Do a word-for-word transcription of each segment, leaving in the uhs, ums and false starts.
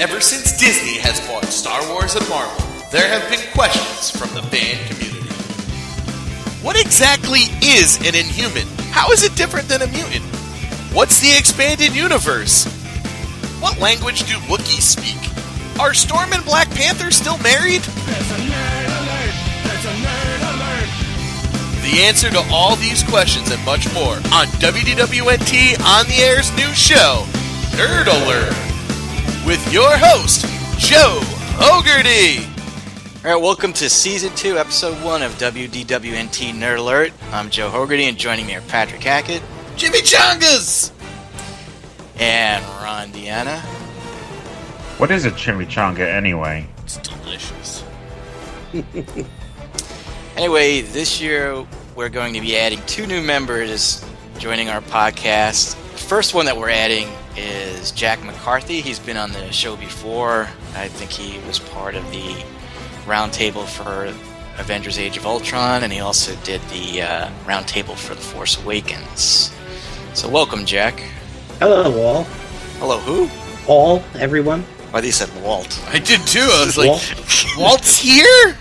Ever since Disney has bought Star Wars and Marvel, there have been questions from the fan community. What exactly is an Inhuman? How is it different than a mutant? What's the expanded universe? What language do Wookiees speak? Are Storm and Black Panther still married? There's a nerd alert! There's a nerd alert! The answer to all these questions and much more on W D W N T On The Air's new show, Nerd Alert, with your host, Joe Hogarty. All right, welcome to Season two, Episode one of W D W N T Nerd Alert. I'm Joe Hogarty, and joining me are Patrick Hackett, Jimmy Chongas, and Ron Deanna. What is a chimichanga anyway? It's delicious. Anyway, this year we're going to be adding two new members joining our podcast. The first one that we're adding is Jack McCarthy. He's been on the show before. I think he was part of the roundtable for Avengers Age of Ultron, and he also did the uh, roundtable for The Force Awakens. So welcome, Jack. Hello, all. Hello, who? All, everyone. I thought you said Walt. I did too. I was like, Walt? Walt's here?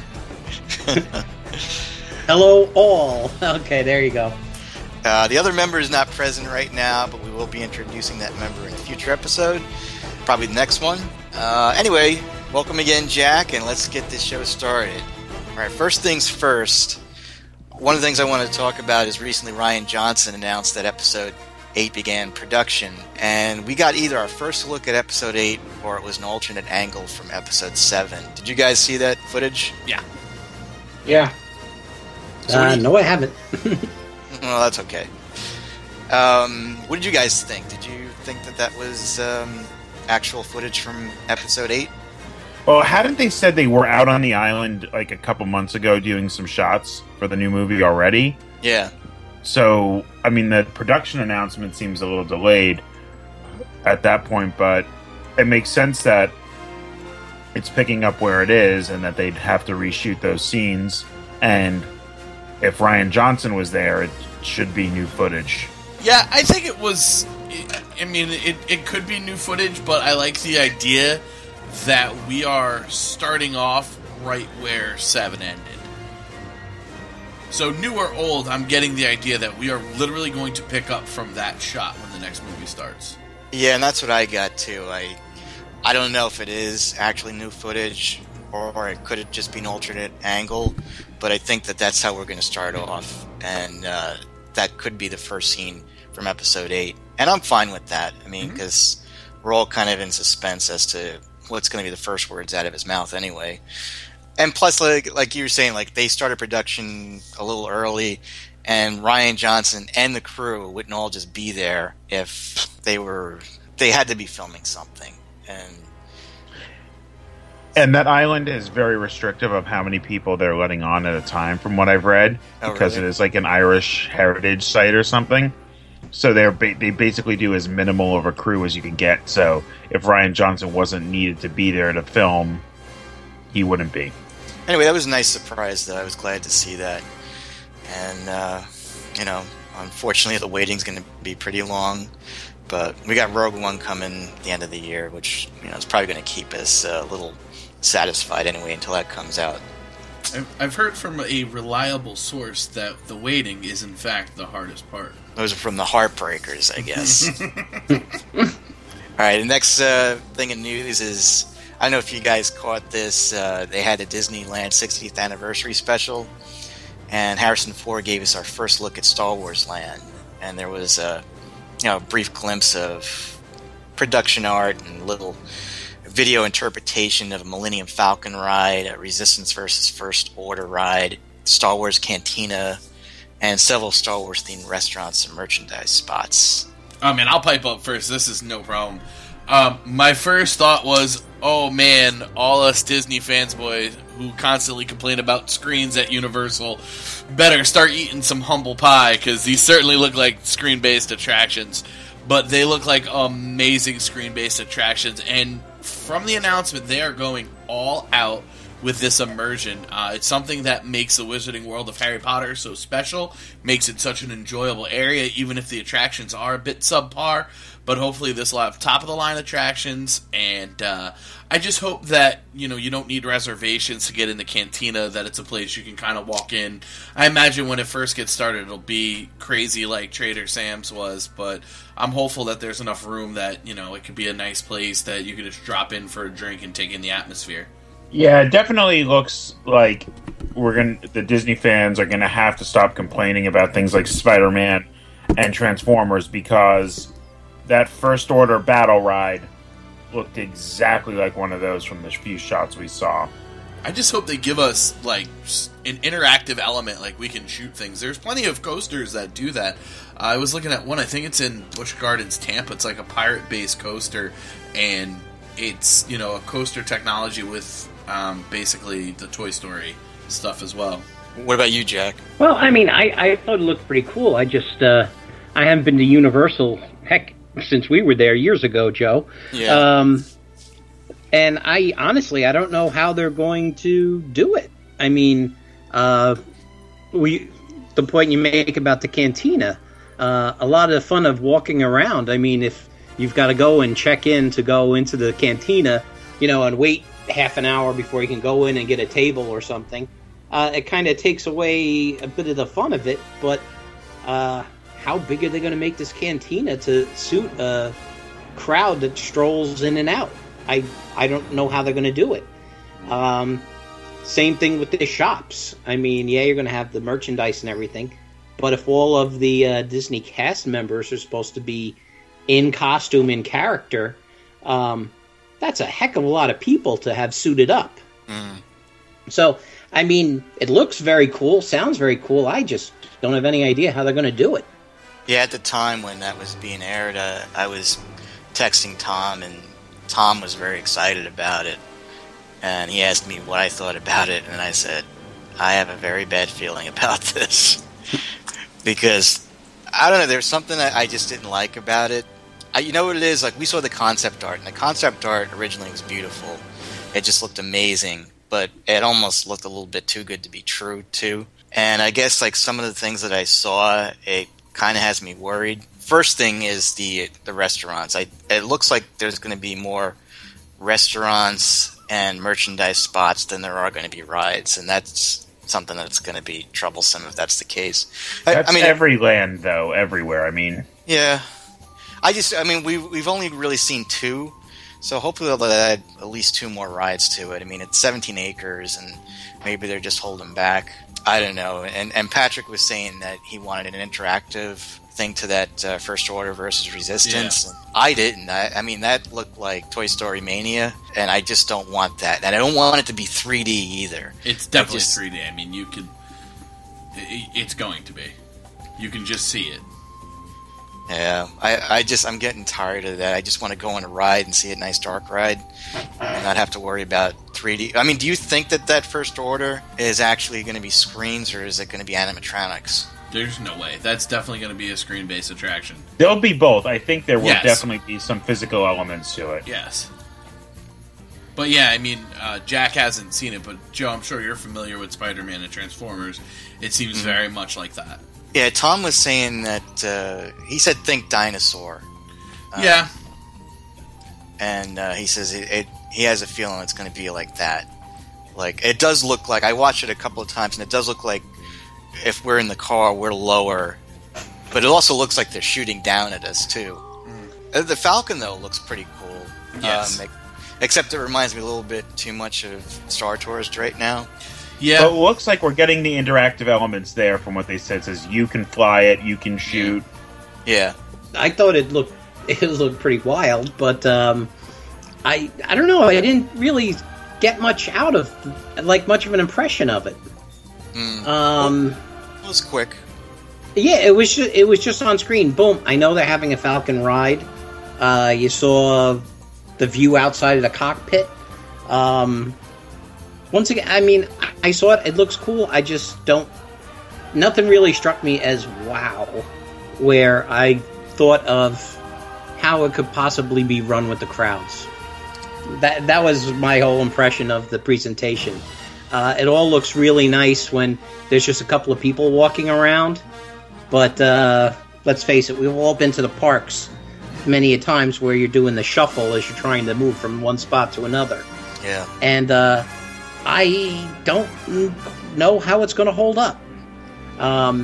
Hello, all. Okay, there you go. Uh, the other member is not present right now, but we will be introducing that member in a future episode, probably the next one. Uh, anyway, welcome again, Jack, and let's get this show started. All right, first things first. One of the things I want to talk about is recently Rian Johnson announced that Episode eight began production, and we got either our first look at Episode eight or it was an alternate angle from Episode seven. Did you guys see that footage? Yeah. Yeah. So what uh, do you- no, I haven't. Well, that's okay. Um, what did you guys think? Did you think that that was um, actual footage from Episode eight? Well, hadn't they said they were out on the island like a couple months ago doing some shots for the new movie already? Yeah. So, I mean, the production announcement seems a little delayed at that point, but it makes sense that it's picking up where it is and that they'd have to reshoot those scenes. And if Rian Johnson was there, it should be new footage. Yeah, I think it was. I mean, it, it could be new footage, but I like the idea that we are starting off right where seven ended. So, new or old, I'm getting the idea that we are literally going to pick up from that shot when the next movie starts. Yeah, and that's what I got too. I I don't know if it is actually new footage or, or it could have just been an alternate angle, but I think that that's how we're going to start off, and uh, that could be the first scene from Episode eight. And I'm fine with that. I mean, because mm-hmm. we're all kind of in suspense as to what's going to be the first words out of his mouth anyway. And plus, like like you were saying, like they started production a little early, and Rian Johnson and the crew wouldn't all just be there if they were they had to be filming something. And and that island is very restrictive of how many people they're letting on at a time, from what I've read, oh, because really? it is like an Irish heritage site or something. So they're ba- they basically do as minimal of a crew as you can get. So if Rian Johnson wasn't needed to be there to film, he wouldn't be. Anyway, that was a nice surprise, though. I was glad to see that. And, uh, you know, unfortunately the waiting's going to be pretty long. But we got Rogue One coming at the end of the year, which, you know, is probably going to keep us uh, a little satisfied anyway until that comes out. I've heard from a reliable source that the waiting is, in fact, the hardest part. Those are from the Heartbreakers, I guess. All right, the next uh, thing in news is, I don't know if you guys caught this, uh, they had a Disneyland sixtieth anniversary special, and Harrison Ford gave us our first look at Star Wars Land, and there was a, you know, a brief glimpse of production art and little video interpretation of a Millennium Falcon ride, a Resistance versus First Order ride, Star Wars Cantina, and several Star Wars themed restaurants and merchandise spots. Oh man, I'll pipe up first. This is no problem. Um, my first thought was, oh man, all us Disney fans boys who constantly complain about screens at Universal better start eating some humble pie, because these certainly look like screen-based attractions, but they look like amazing screen-based attractions, and from the announcement, they are going all out with this immersion. Uh, it's something that makes the Wizarding World of Harry Potter so special, makes it such an enjoyable area, even if the attractions are a bit subpar. But hopefully this will have top-of-the-line attractions, and uh, I just hope that, you know, you don't need reservations to get into Cantina, that it's a place you can kind of walk in. I imagine when it first gets started, it'll be crazy like Trader Sam's was, but I'm hopeful that there's enough room that, you know, it could be a nice place that you could just drop in for a drink and take in the atmosphere. Yeah, it definitely looks like we're gonna. The Disney fans are gonna have to stop complaining about things like Spider-Man and Transformers, because that First Order battle ride looked exactly like one of those from the few shots we saw. I just hope they give us, like, an interactive element, like we can shoot things. There's plenty of coasters that do that. Uh, I was looking at one, I think it's in Busch Gardens, Tampa. It's like a pirate-based coaster, and it's, you know, a coaster technology with um, basically the Toy Story stuff as well. What about you, Jack? Well, I mean, I, I thought it looked pretty cool. I just, uh, I haven't been to Universal, heck, since we were there years ago, Joe. Yeah. Um, and I, honestly, I don't know how they're going to do it. I mean, uh, we, the point you make about the Cantina, uh, a lot of the fun of walking around. I mean, if you've got to go and check in to go into the Cantina, you know, and wait half an hour before you can go in and get a table or something, uh, it kind of takes away a bit of the fun of it. But uh, how big are they going to make this Cantina to suit a crowd that strolls in and out? I I don't know how they're going to do it. Um, same thing with the shops. I mean, yeah, you're going to have the merchandise and everything, but if all of the uh, Disney cast members are supposed to be in costume, in character, um, that's a heck of a lot of people to have suited up. Mm. So, I mean, it looks very cool, sounds very cool. I just don't have any idea how they're going to do it. Yeah, at the time when that was being aired, uh, I was texting Tom, and Tom was very excited about it. And he asked me what I thought about it, and I said, I have a very bad feeling about this. Because, I don't know, there's something that I just didn't like about it. I, you know what it is? Like, we saw the concept art, and the concept art originally was beautiful. It just looked amazing, but it almost looked a little bit too good to be true, too. And I guess, like, some of the things that I saw, it kind of has me worried. First thing is the the restaurants. I it looks like there's going to be more restaurants and merchandise spots than there are going to be rides, and that's something that's going to be troublesome if that's the case. I, That's I mean, every land, though, everywhere. I mean, yeah. I just, I mean, we've we've only really seen two, so hopefully they'll add at least two more rides to it. I mean, it's seventeen acres, and maybe they're just holding back. I don't know. And and Patrick was saying that he wanted an interactive thing to that uh, First Order versus Resistance. Yeah. I didn't. I, I mean, that looked like Toy Story Mania, and I just don't want that. And I don't want it to be three D either. It's definitely just- three D. I mean, you could... it- It's going to be. You can just see it. Yeah, I, I just, I'm getting tired of that. I just want to go on a ride and see a nice dark ride and not have to worry about three D. I mean, do you think that that First Order is actually going to be screens, or is it going to be animatronics? There's no way. That's definitely going to be a screen-based attraction. there'll be both. I think there will Yes. definitely be some physical elements to it. Yes. But yeah, I mean, uh, Jack hasn't seen it, but Joe, I'm sure you're familiar with Spider-Man and Transformers. It seems Mm-hmm. very much like that. Yeah, Tom was saying that, uh, he said think dinosaur. Uh, yeah. And uh, he says it, it, he has a feeling it's going to be like that. Like, it does look like, I watched it a couple of times, and it does look like if we're in the car, we're lower. But it also looks like they're shooting down at us, too. Uh, The Falcon, though, looks pretty cool. Yes. Um, except it reminds me a little bit too much of Star Tourist right now. Yeah. But it looks like we're getting the interactive elements there from what they said. It says you can fly it, you can shoot. Yeah. I thought it looked it looked pretty wild, but um, I I don't know. I didn't really get much out of like much of an impression of it. Mm. Um, It was quick. yeah, it was just, it was just on screen. Boom! I know they're having a Falcon ride. Uh, you saw the view outside of the cockpit. Um, once again, I mean, I saw it. It looks cool. I just don't. Nothing really struck me as wow, where I thought of how it could possibly be run with the crowds. that that was my whole impression of the presentation. Uh, it all looks really nice when there's just a couple of people walking around. But uh, let's face it, we've all been to the parks many a times where you're doing the shuffle as you're trying to move from one spot to another. Yeah. And uh, I don't know how it's going to hold up. Um,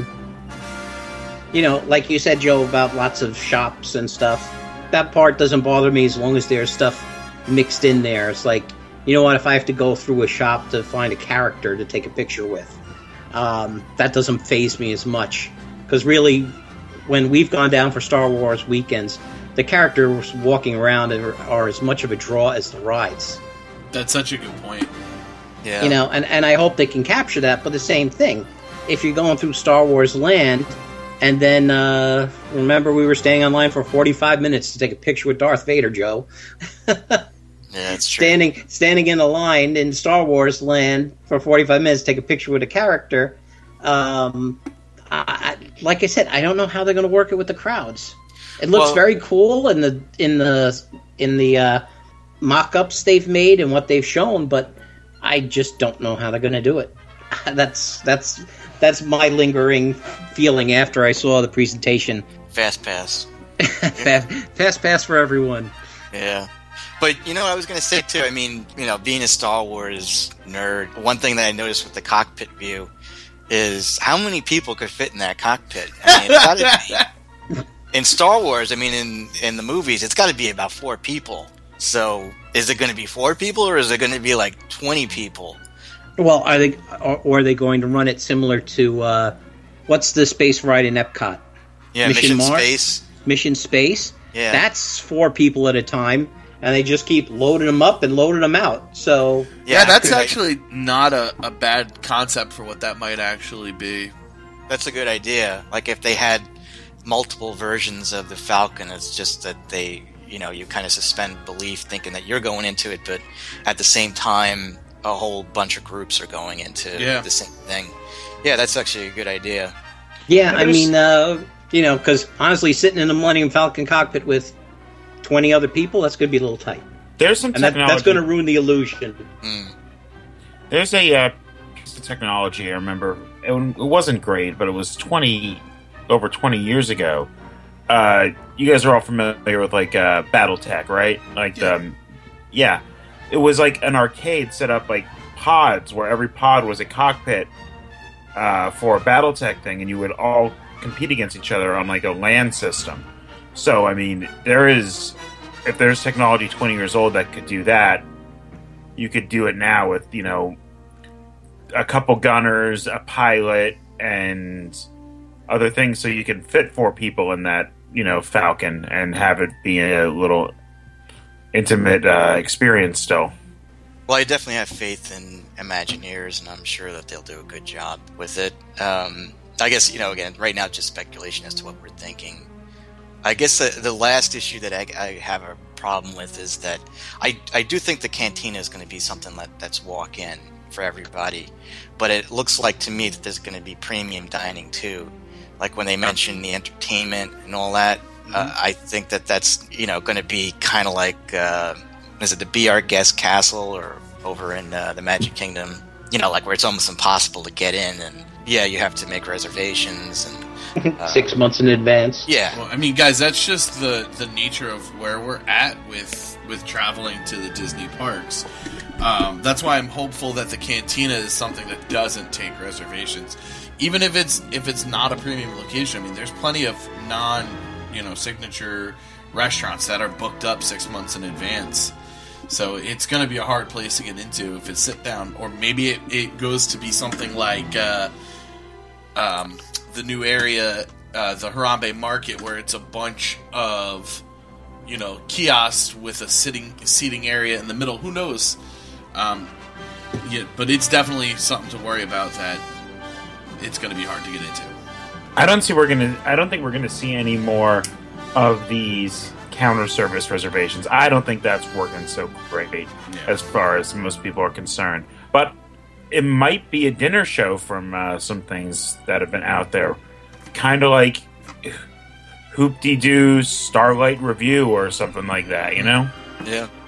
you know, like you said, Joe, about lots of shops and stuff. That part doesn't bother me as long as there's stuff mixed in there. It's like, you know what, if I have to go through a shop to find a character to take a picture with, um, that doesn't faze me as much. Because really, when we've gone down for Star Wars weekends, the characters walking around are, are as much of a draw as the rides. That's such a good point. Yeah. You know, and, and I hope they can capture that, but the same thing. If you're going through Star Wars Land, and then, uh, remember we were staying online for forty-five minutes to take a picture with Darth Vader, Joe. Yeah, that's true. Standing, standing in a line in Star Wars Land for forty-five minutes to take a picture with a character. Um, I, I, like I said, I don't know how they're going to work it with the crowds. It looks Well- very cool in the in the in the uh, mock-ups they've made and what they've shown, but I just don't know how they're going to do it. That's that's that's my lingering feeling after I saw the presentation. Fast pass. fast, fast pass for everyone. Yeah. But, you know, I was going to say, too, I mean, you know, being a Star Wars nerd, one thing that I noticed with the cockpit view is how many people could fit in that cockpit. I mean, it's gotta be, in Star Wars, I mean, in, in the movies, it's got to be about four people. So, is it going to be four people, or is it going to be like twenty people? Well, are they or, or are they going to run it similar to uh, what's the space ride in Epcot? Yeah, Mission Mission, Mars? Space. Mission Space. Yeah. That's four people at a time, and they just keep loading them up and loading them out. So Yeah, that's could- actually not a, a bad concept for what that might actually be. That's a good idea. Like, if they had multiple versions of the Falcon, it's just that they, you know, you kind of suspend belief thinking that you're going into it, but at the same time, a whole bunch of groups are going into Yeah. the same thing. Yeah, that's actually a good idea. yeah, I There's- mean, uh, you know, because honestly, sitting in the Millennium Falcon cockpit with twenty other people, that's going to be a little tight, There's some and that, technology. that's going to ruin the illusion. Mm. There's a uh, piece of technology I remember. It, it wasn't great, but it was twenty over twenty years ago. Uh, you guys are all familiar with like uh, BattleTech, right? Like, Yeah. um, yeah, it was like an arcade set up like pods where every pod was a cockpit uh, for a BattleTech thing, and you would all compete against each other on like a LAN system. So, I mean, there is, if there's technology twenty years old that could do that, you could do it now with, you know, a couple gunners, a pilot, and other things, so you can fit four people in that, you know, Falcon and have it be a little intimate uh, experience still. Well, I definitely have faith in Imagineers, and I'm sure that they'll do a good job with it. Um, I guess, you know, again, right now, just speculation as to what we're thinking. I guess the, the last issue that I, I have a problem with is that I, I do think the cantina is going to be something that, that's walk-in for everybody, but it looks like to me that there's going to be premium dining too. Like when they mention the entertainment and all that, mm-hmm. uh, I think that that's, you know, going to be kind of like, uh, is it the Be Our Guest Castle or over in uh, the Magic Kingdom? You know, like where it's almost impossible to get in, and yeah, you have to make reservations and uh, Six months in advance. yeah. Well, I mean, guys, that's just the, the nature of where we're at with with traveling to the Disney parks. Um, that's why I'm hopeful that the cantina is something that doesn't take reservations, even if it's if it's not a premium location. I mean, there's plenty of non, you know, signature restaurants that are booked up six months in advance. So it's going to be a hard place to get into if it's sit down, or maybe it, it goes to be something like uh, um, the new area, uh, the Harambe Market, where it's a bunch of, you know, kiosks with a sitting seating area in the middle. Who knows? Um, yeah, but it's definitely something to worry about. That it's going to be hard to get into. I don't see we're gonna. I don't think we're gonna see any more of these counter service reservations. I don't think that's working so great Yeah. as far as most people are concerned. But it might be a dinner show from uh, some things that have been out there, kind of like Hoop-de-Doo's Starlight Review or something like that. You know? Yeah.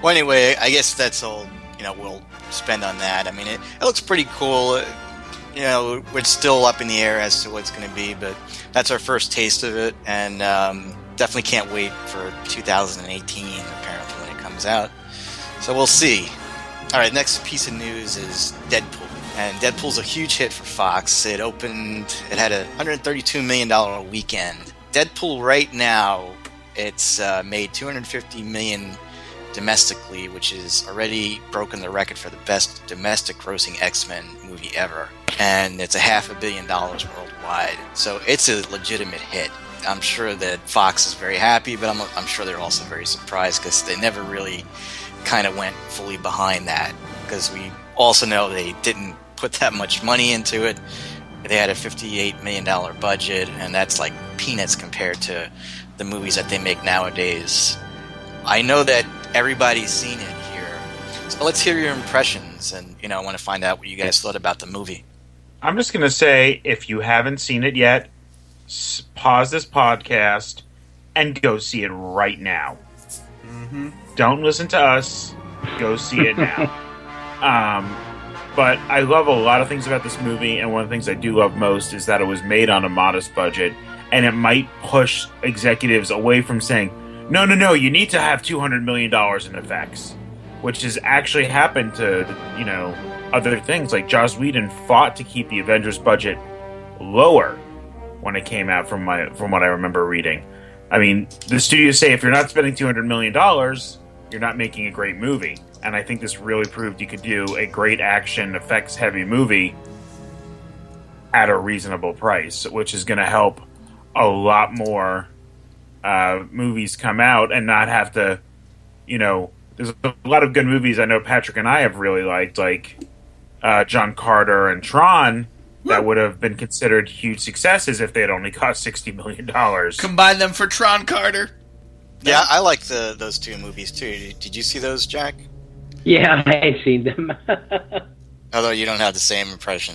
Well, anyway, I guess that's all, you know, we'll spend on that. I mean, it, it looks pretty cool. Uh, you know, we're still up in the air as to what it's going to be, but that's our first taste of it, and um, definitely can't wait for two thousand eighteen, apparently, when it comes out. So we'll see. All right, next piece of news is Deadpool. And Deadpool's a huge hit for Fox. It opened, it had a one hundred thirty-two million dollars weekend. Deadpool right now, it's uh, made two hundred fifty million dollars domestically, which is already broken the record for the best domestic grossing X-Men movie ever. And it's a half a billion dollars worldwide. So it's a legitimate hit. I'm sure that Fox is very happy, but I'm, I'm sure they're also very surprised because they never really kind of went fully behind that, because we also know they didn't put that much money into it. They had a fifty-eight million dollars budget, and that's like peanuts compared to the movies that they make nowadays. I know that everybody's seen it here, so let's hear your impressions, and you know, I want to find out what you guys thought about the movie. I'm just going to say, if you haven't seen it yet, s- pause this podcast and go see it right now. Mm-hmm. Don't listen to us. Go see it now. um, but I love a lot of things about this movie, and one of the things I do love most is that it was made on a modest budget, and it might push executives away from saying, no, no, no, you need to have two hundred million dollars in effects, which has actually happened to, you know, other things. Like Joss Whedon fought to keep the Avengers budget lower when it came out, from my from what I remember reading. I mean, the studios say if you're not spending two hundred million dollars, you're not making a great movie. And I think this really proved you could do a great action, effects-heavy movie at a reasonable price, which is going to help a lot more uh, movies come out and not have to, you know, there's a lot of good movies I know Patrick and I have really liked, like uh, John Carter and Tron, that would have been considered huge successes if they had only cost sixty million dollars. Combine them for Tron Carter. Yeah, I like the those two movies too. Did you see those, Jack? Yeah, I've seen them. Although you don't have the same impression.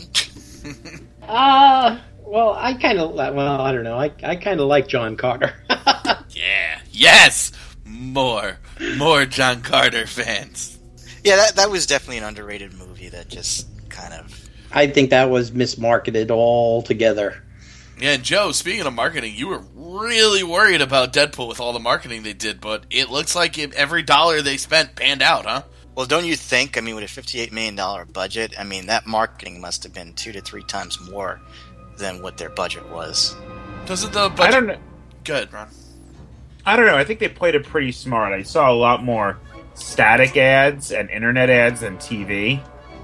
uh, well, I kind of, well, I don't know. I, I kind of like John Carter. Yeah. Yes! More. More John Carter fans. Yeah, that that was definitely an underrated movie that just kind of... I think that was mismarketed altogether. Yeah, and Joe, speaking of marketing, you were really worried about Deadpool with all the marketing they did, but it looks like it, every dollar they spent panned out, huh? Well, don't you think, I mean, with a fifty-eight million dollars budget, I mean, that marketing must have been two to three times more than what their budget was. Doesn't the budget... I don't know. Good, Ron. I don't know. I think they played it pretty smart. I saw a lot more static ads and internet ads than T V.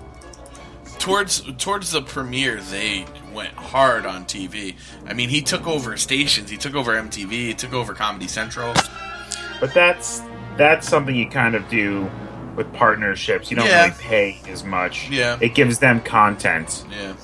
Towards towards the premiere, they went hard on T V. I mean, he took over stations. He took over M T V. He took over Comedy Central. But that's that's something you kind of do with partnerships. You don't Yeah. really pay as much. Yeah. It gives them content. Yeah.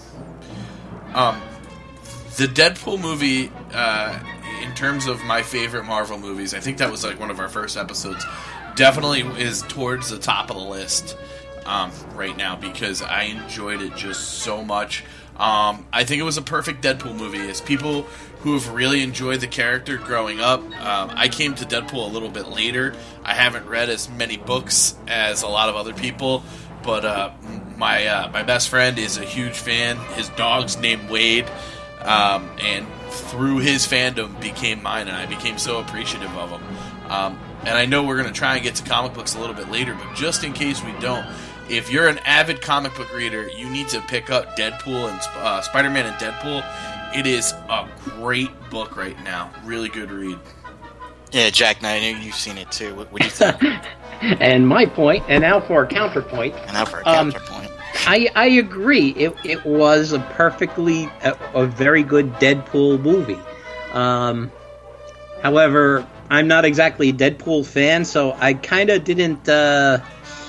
Um, the Deadpool movie, uh, in terms of my favorite Marvel movies, I think that was like one of our first episodes, definitely is towards the top of the list um, right now because I enjoyed it just so much. Um, I think it was a perfect Deadpool movie. As people who have really enjoyed the character growing up, um, I came to Deadpool a little bit later. I haven't read as many books as a lot of other people, but uh, my uh, my best friend is a huge fan. His dog's named Wade, um, and through his fandom became mine, and I became so appreciative of him. Um, and I know we're going to try and get to comic books a little bit later, but just in case we don't, if you're an avid comic book reader, you need to pick up Deadpool and uh, Spider-Man and Deadpool. It is a great book right now. Really good read. Yeah, Jack, now I know you've seen it too. What, what do you think? And my point, and now for a counterpoint. And now for a Um, counterpoint. I, I agree. It it was a perfectly a, a very good Deadpool movie. Um, however, I'm not exactly a Deadpool fan, so I kind of didn't. Uh,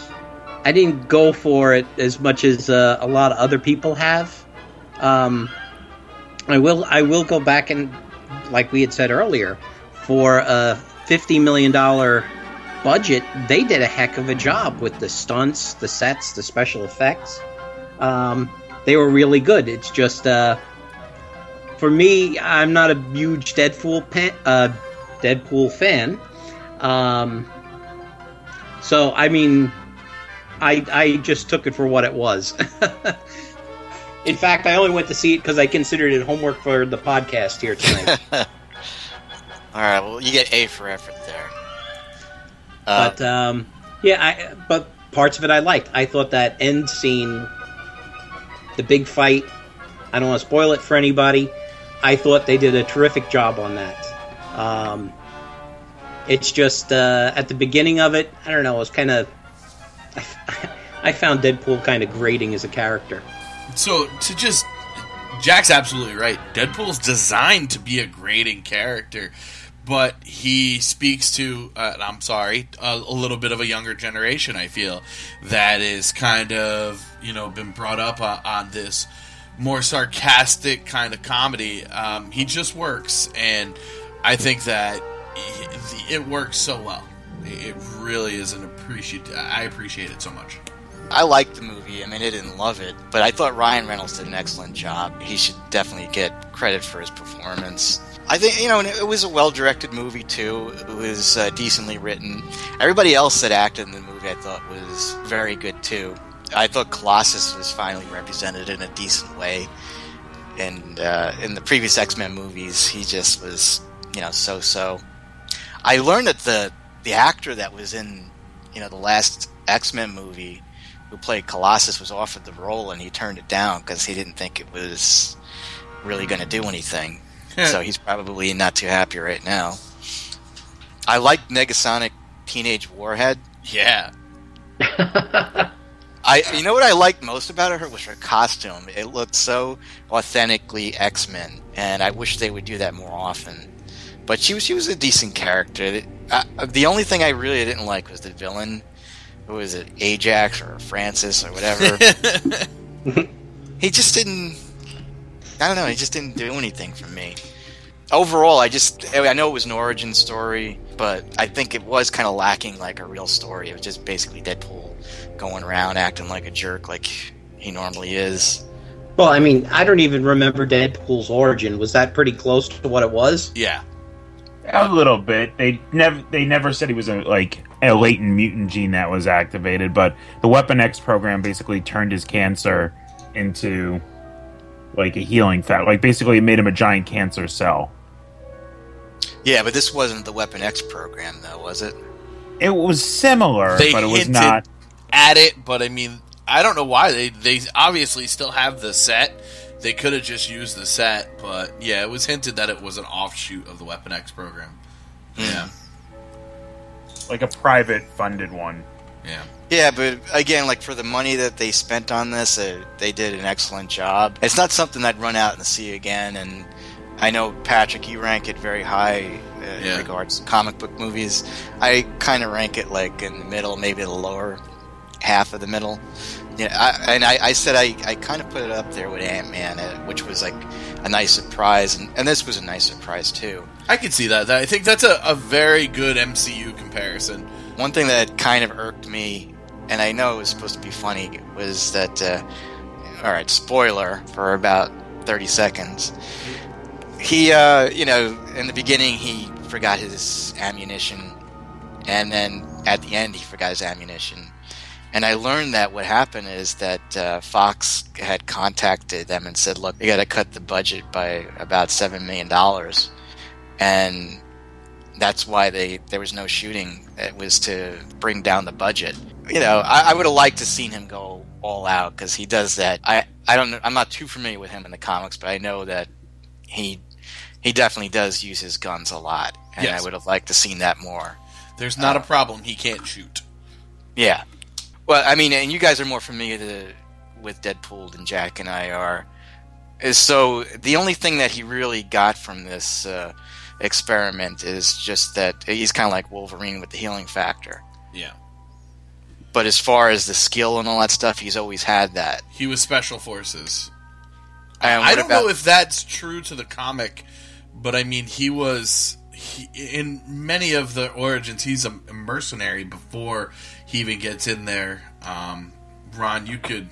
I didn't go for it as much as uh, a lot of other people have. Um, I will. I will go back and, like we had said earlier, for a fifty million dollar budget, they did a heck of a job with the stunts, the sets, the special effects. Um, they were really good. It's just, uh, for me, I'm not a huge Deadpool pan, uh, Deadpool fan. Um, So, I mean, I I just took it for what it was. In fact, I only went to see it because I considered it homework for the podcast here tonight. All right, well, you get A for effort there. Uh, But um, yeah, I, but parts of it I liked. I thought that end scene, the big fight. I don't want to spoil it for anybody. I thought they did a terrific job on that. Um, it's just uh, at the beginning of it, I don't know. It was kind of. I, I found Deadpool kind of grating as a character. So to just, Jack's absolutely right. Deadpool's designed to be a grating character, but he speaks to, uh, I'm sorry, a, a little bit of a younger generation, I feel, that is kind of, you know, been brought up on, on this more sarcastic kind of comedy. Um, he just works, and I think that he, it works so well. It really is an appreciate. I appreciate it so much. I liked the movie. I mean, I didn't love it, but I thought Ryan Reynolds did an excellent job. He should definitely get credit for his performance. I think, you know, it was a well-directed movie, too. It was uh, decently written. Everybody else that acted in the movie I thought was very good, too. I thought Colossus was finally represented in a decent way. And uh, in the previous X-Men movies, he just was, you know, so-so. I learned that the, the actor that was in, you know, the last X-Men movie who played Colossus was offered the role, and he turned it down because he didn't think it was really going to do anything. So he's probably not too happy right now. I liked Negasonic Teenage Warhead. Yeah. I, you know what I liked most about her was her costume. It looked so authentically X-Men, and I wish they would do that more often. But she was she was a decent character. Uh, the only thing I really didn't like was the villain. Who was it, Ajax or Francis or whatever? He just didn't. I don't know. He just didn't do anything for me. Overall, I just I know it was an origin story, but I think it was kind of lacking like a real story. It was just basically Deadpool going around acting like a jerk, like he normally is. Well, I mean, I don't even remember Deadpool's origin. Was that pretty close to what it was? Yeah. A little bit. They never they never said he was a like a latent mutant gene that was activated, but the Weapon X program basically turned his cancer into like a healing fat. Like basically it made him a giant cancer cell. Yeah, but this wasn't the Weapon X program, though, was it? It was similar, They but it was hinted not at it, but I mean, I don't know why. They they obviously still have the set. They could have just used the set, but yeah, it was hinted that it was an offshoot of the Weapon X program. Yeah. like a private funded one. Yeah. Yeah, but again, like for the money that they spent on this, uh, they did an excellent job. It's not something I'd run out and see again, and I know, Patrick, you rank it very high uh, Yeah. in regards to comic book movies. I kind of rank it like in the middle, maybe the lower half of the middle. Yeah, I, and I, I said I, I kind of put it up there with Ant-Man, uh, which was like a nice surprise, and, and this was a nice surprise too. I can see that. I think that's a, a very good M C U comparison. One thing that kind of irked me, and I know it was supposed to be funny, was that, uh, alright, spoiler for about thirty seconds. He, uh, you know, in the beginning he forgot his ammunition, and then at the end he forgot his ammunition. And I learned that what happened is that uh, Fox had contacted them and said, look, you got to cut the budget by about seven million dollars. And that's why they there was no shooting. It was to bring down the budget. You know, I, I would have liked to seen him go all out, because he does that. I, I don't know, I'm not too familiar with him in the comics, but I know that he he definitely does use his guns a lot. And Yes. I would have liked to seen that more. There's not a problem he can't shoot. Yeah. Well, I mean, and you guys are more familiar to, with Deadpool than Jack and I are. Is so the only thing that he really got from this uh, experiment is just that he's kind of like Wolverine with the healing factor. Yeah. But as far as the skill and all that stuff, he's always had that. He was Special Forces. And I what don't about- know if that's true to the comic, but I mean, he was... He, in many of the origins, he's a mercenary before he even gets in there. Um, Ron, you could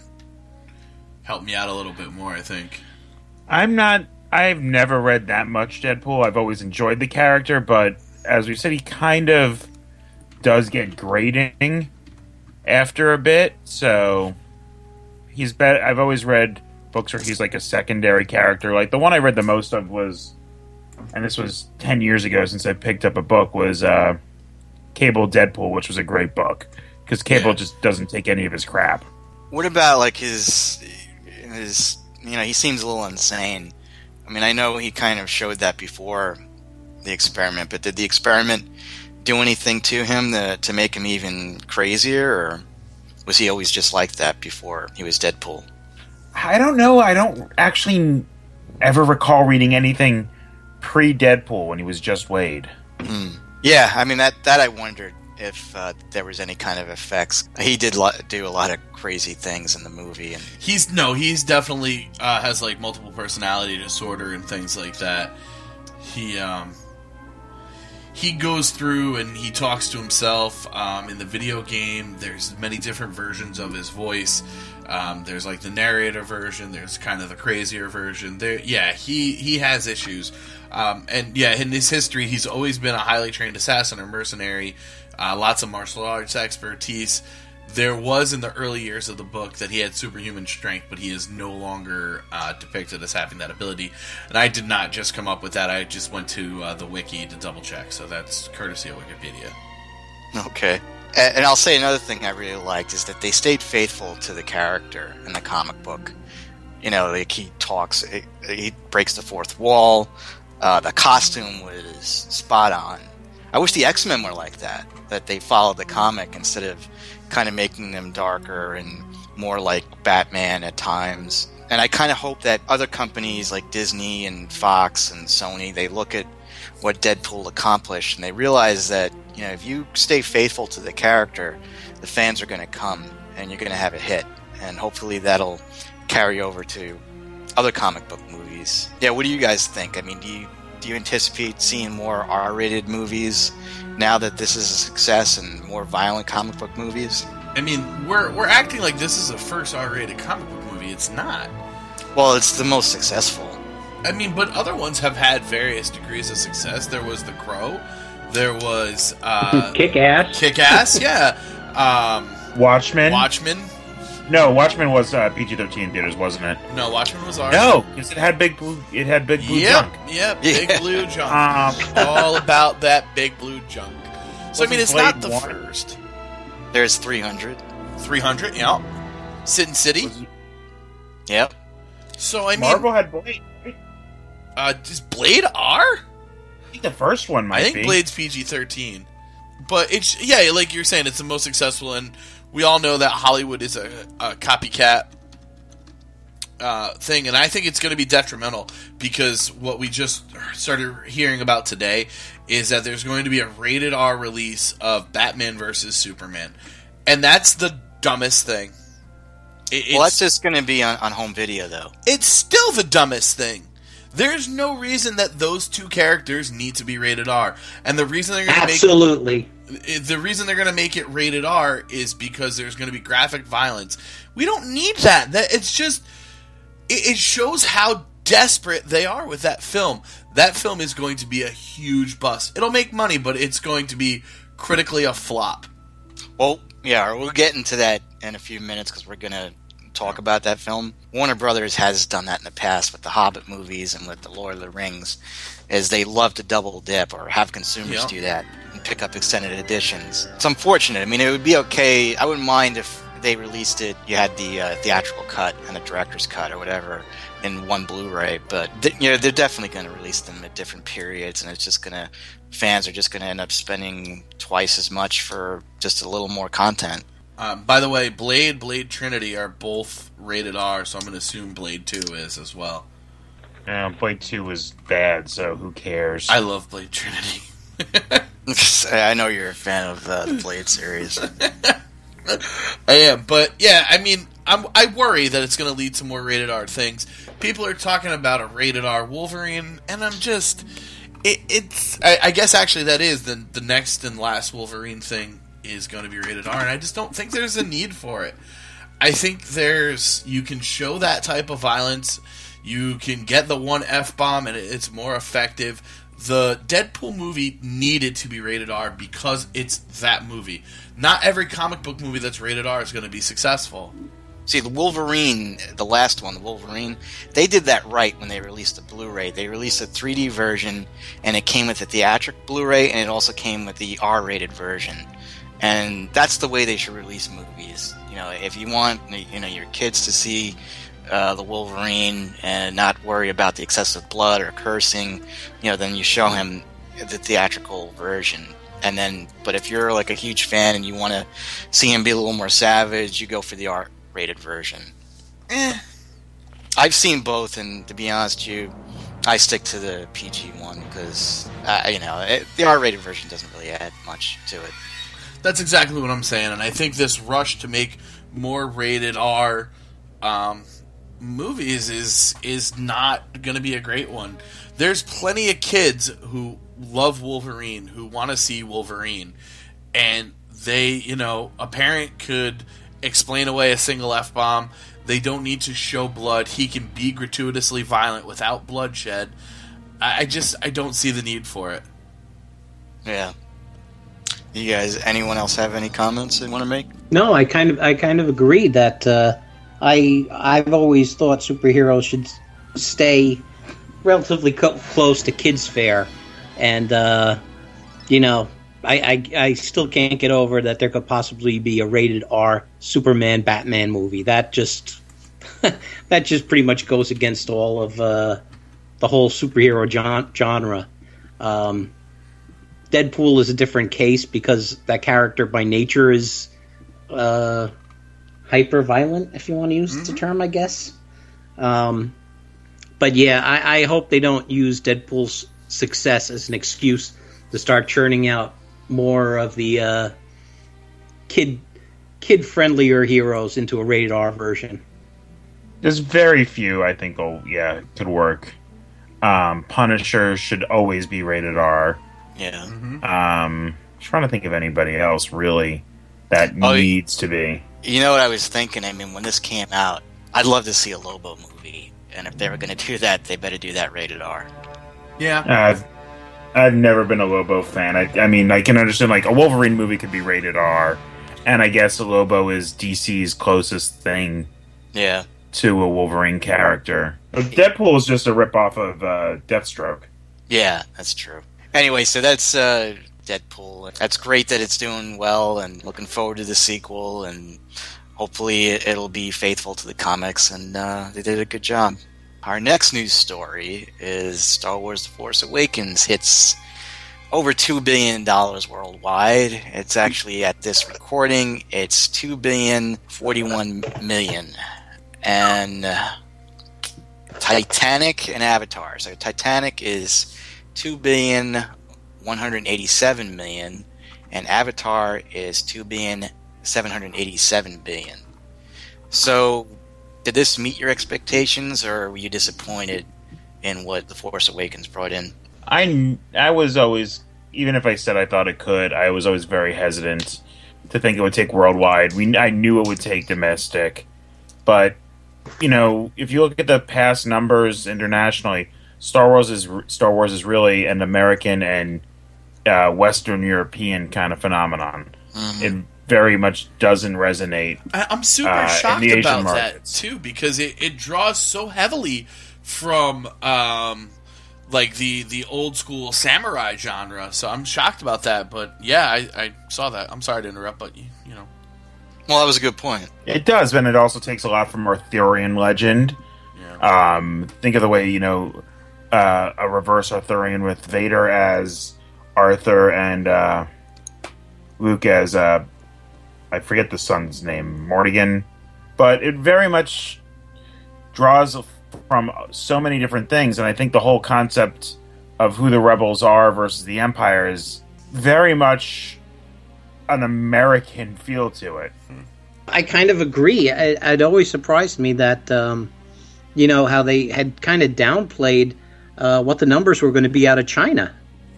help me out a little bit more, I think. I'm not. I've never read that much Deadpool. I've always enjoyed the character, but as we said, he kind of does get grating after a bit. So he's better. I've always read books where he's like a secondary character. Like the one I read the most of was, and this was ten years ago since I picked up a book, was uh, Cable Deadpool, which was a great book because Cable Yeah. just doesn't take any of his crap. What about like his his? You know, he seems a little insane. I mean, I know he kind of showed that before the experiment, but did the experiment do anything to him to, to make him even crazier, or was he always just like that before he was Deadpool? I don't know. I don't actually ever recall reading anything pre-Deadpool when he was just Wade. Hmm. Yeah, I mean that that I wondered if uh, there was any kind of effects. He did lo- do a lot of crazy things in the movie, and He's no, he's definitely uh, has like multiple personality disorder and things like that. He um he goes through and he talks to himself. Um, in the video game, there's many different versions of his voice. Um, there's like the narrator version. There's kind of the crazier version. There, yeah, he he has issues. Um, and yeah, in his history, he's always been a highly trained assassin or mercenary. Uh, lots of martial arts expertise. There was in the early years of the book that he had superhuman strength, but he is no longer uh, depicted as having that ability. And I did not just come up with that. I just went to uh, the wiki to double check. So that's courtesy of Wikipedia. okay. And, and I'll say another thing I really liked is that they stayed faithful to the character in the comic book. You know, like he talks, he breaks the fourth wall. Uh, the costume was spot on. I wish the X-Men were like that, that they followed the comic instead of kind of making them darker and more like Batman at times. And I kind of hope that other companies like Disney and Fox and Sony, they look at what Deadpool accomplished and they realize that, you know, if you stay faithful to the character, the fans are going to come and you're going to have a hit. And hopefully that'll carry over to other comic book movies. Yeah, what do you guys think? I mean, do you do you anticipate seeing more R-rated movies now that this is a success and more violent comic book movies? I mean, we're we're acting like this is a first R-rated comic book movie. It's not. Well, it's the most successful. I mean, but other ones have had various degrees of success. There was The Crow. There was uh, Kick-Ass. Kick-Ass, yeah. Um, Watchmen? Watchmen. No, Watchmen was uh, P G thirteen theaters, wasn't it? No, Watchmen was ours. No, because it had big blue. It had big blue Yep, junk. yep, big Yeah. blue junk. Um, All about that big blue junk. So, I mean, Wasn't it's not Blade the one? first. There's three hundred. three hundred, yeah. Sin City. Was- Yep. So, I mean, Marvel had Blade. right? uh, is Blade R? I think the first one might I think be. Blade's P G thirteen. But it's, yeah, like you're saying, it's the most successful, and we all know that Hollywood is a, a copycat uh, thing, and I think it's going to be detrimental because what we just started hearing about today is that there's going to be a rated R release of Batman versus Superman, and that's the dumbest thing. It, Well, it's, that's just going to be on, on home video, though. it's still the dumbest thing. There's no reason that those two characters need to be rated R, and the reason they're going to make Absolutely. the reason they're going to make it rated R is because there's going to be graphic violence. We don't need that. That it's just it, it shows how desperate they are with that film. That film is going to be a huge bust. It'll make money, but it's going to be critically a flop. Well, yeah, we'll get into that in a few minutes because we're going to talk about that film. Warner Brothers has done that in the past with the Hobbit movies and with the Lord of the Rings, is they love to double dip or have consumers Yeah. do that and pick up extended editions. It's unfortunate. I mean, it would be okay. I wouldn't mind if they released it, you had the uh, theatrical cut and the director's cut or whatever in one Blu-ray, but th- you know, they're definitely going to release them at different periods, and it's just going to, fans are just going to end up spending twice as much for just a little more content. Um, by the way, Blade, Blade Trinity are both rated R, so I'm going to assume Blade two is as well. Uh, Blade two was bad, so who cares? I love Blade Trinity. I know you're a fan of uh, the Blade series. I am, but yeah, I mean, I'm, I worry that it's going to lead to more rated R things. People are talking about a rated R Wolverine, and I'm just, it, it's, I, I guess actually that is the the next and last Wolverine thing is going to be rated R, and I just don't think there's a need for it. I think there's, you can show that type of violence, you can get the one F-bomb, and it, it's more effective. the Deadpool movie needed to be rated R because it's that movie. Not every comic book movie that's rated R is going to be successful. See, the Wolverine, the last one, the Wolverine, they did that right when they released the Blu-ray. They released a three D version, and it came with the theatric Blu-ray, and it also came with the R-rated version. And that's the way they should release movies. You know, if you want, you know, your kids to see uh, the Wolverine and not worry about the excessive blood or cursing, you know, then you show him the theatrical version. And then, but if you're like a huge fan and you want to see him be a little more savage, you go for the R-rated version. Eh. I've seen both, and to be honest with you, I stick to the P G one because, uh, you know, it, the R-rated version doesn't really add much to it. That's exactly what I'm saying, and I think this rush to make more rated R um, movies is is not going to be a great one. There's plenty of kids who love Wolverine, who want to see Wolverine, and they, you know, a parent could explain away a single F-bomb. They don't need to show blood. He can be gratuitously violent without bloodshed. I, I just, I don't see the need for it. Yeah. You guys, anyone else have any comments they want to make? No, I kind of, I kind of agree that uh, I, I've always thought superheroes should stay relatively co- close to kids' fare, and uh, you know, I, I, I still can't get over that there could possibly be a rated R Superman Batman movie. That just, that just pretty much goes against all of uh, the whole superhero gen- genre. Um, Deadpool is a different case because that character by nature is uh, hyper violent, if you want to use mm-hmm. the term, I guess. Um, but yeah, I, I hope they don't use Deadpool's success as an excuse to start churning out more of the uh, kid kid friendlier heroes into a rated R version. There's very few I think. Oh yeah, could work. Um, Punisher should always be rated R. Yeah. Um, I'm trying to think of anybody else really that oh, needs to be. You know what I was thinking? I mean, when this came out, I'd love to see a Lobo movie, and if they were going to do that, they better do that rated R. Yeah. Uh, I've, I've never been a Lobo fan. I, I mean, I can understand like a Wolverine movie could be rated R, and I guess a Lobo is D C's closest thing. Yeah. To a Wolverine character. Deadpool is just a ripoff of uh, Deathstroke. Yeah, that's true. Anyway, so that's uh, Deadpool. That's great that it's doing well, and looking forward to the sequel, and hopefully it'll be faithful to the comics, and uh, they did a good job. Our next news story is Star Wars The Force Awakens hits over two billion dollars worldwide. It's actually, at this recording, it's two billion forty-one million dollars. And uh, Titanic and Avatar. So Titanic is two billion one hundred eighty-seven million dollars, and Avatar is two billion seven hundred eighty-seven billion dollars. So, did this meet your expectations, or were you disappointed in what The Force Awakens brought in? I, I was always, even if I said I thought it could, I was always very hesitant to think it would take worldwide. We I knew it would take domestic, but you know, if you look at the past numbers internationally, Star Wars is Star Wars is really an American and uh, Western European kind of phenomenon. Mm-hmm. It very much doesn't resonate. I, I'm super uh, shocked in the Asian about markets. that too, because it, it draws so heavily from um, like the the old school samurai genre. So I'm shocked about that. But yeah, I, I saw that. I'm sorry to interrupt, but you, you know. Well, that was a good point. It does, but it also takes a lot from Arthurian legend. Yeah. Um, think of the way, you know, uh, a reverse Arthurian with Vader as Arthur and uh, Luke as, uh, I forget the son's name, Morrigan. But it very much draws from so many different things, and I think the whole concept of who the rebels are versus the Empire is very much an American feel to it. I kind of agree. It, it always surprised me that, um, you know, how they had kind of downplayed uh, what the numbers were going to be out of China.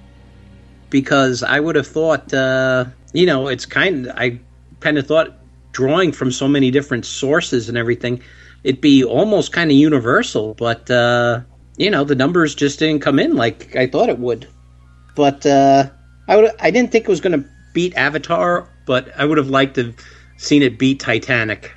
Because I would have thought, uh, you know, it's kind of, I kind of thought drawing from so many different sources and everything, it'd be almost kind of universal. But, uh, you know, the numbers just didn't come in like I thought it would. But uh, I would I didn't think it was going to beat Avatar, but I would have liked to have seen it beat Titanic.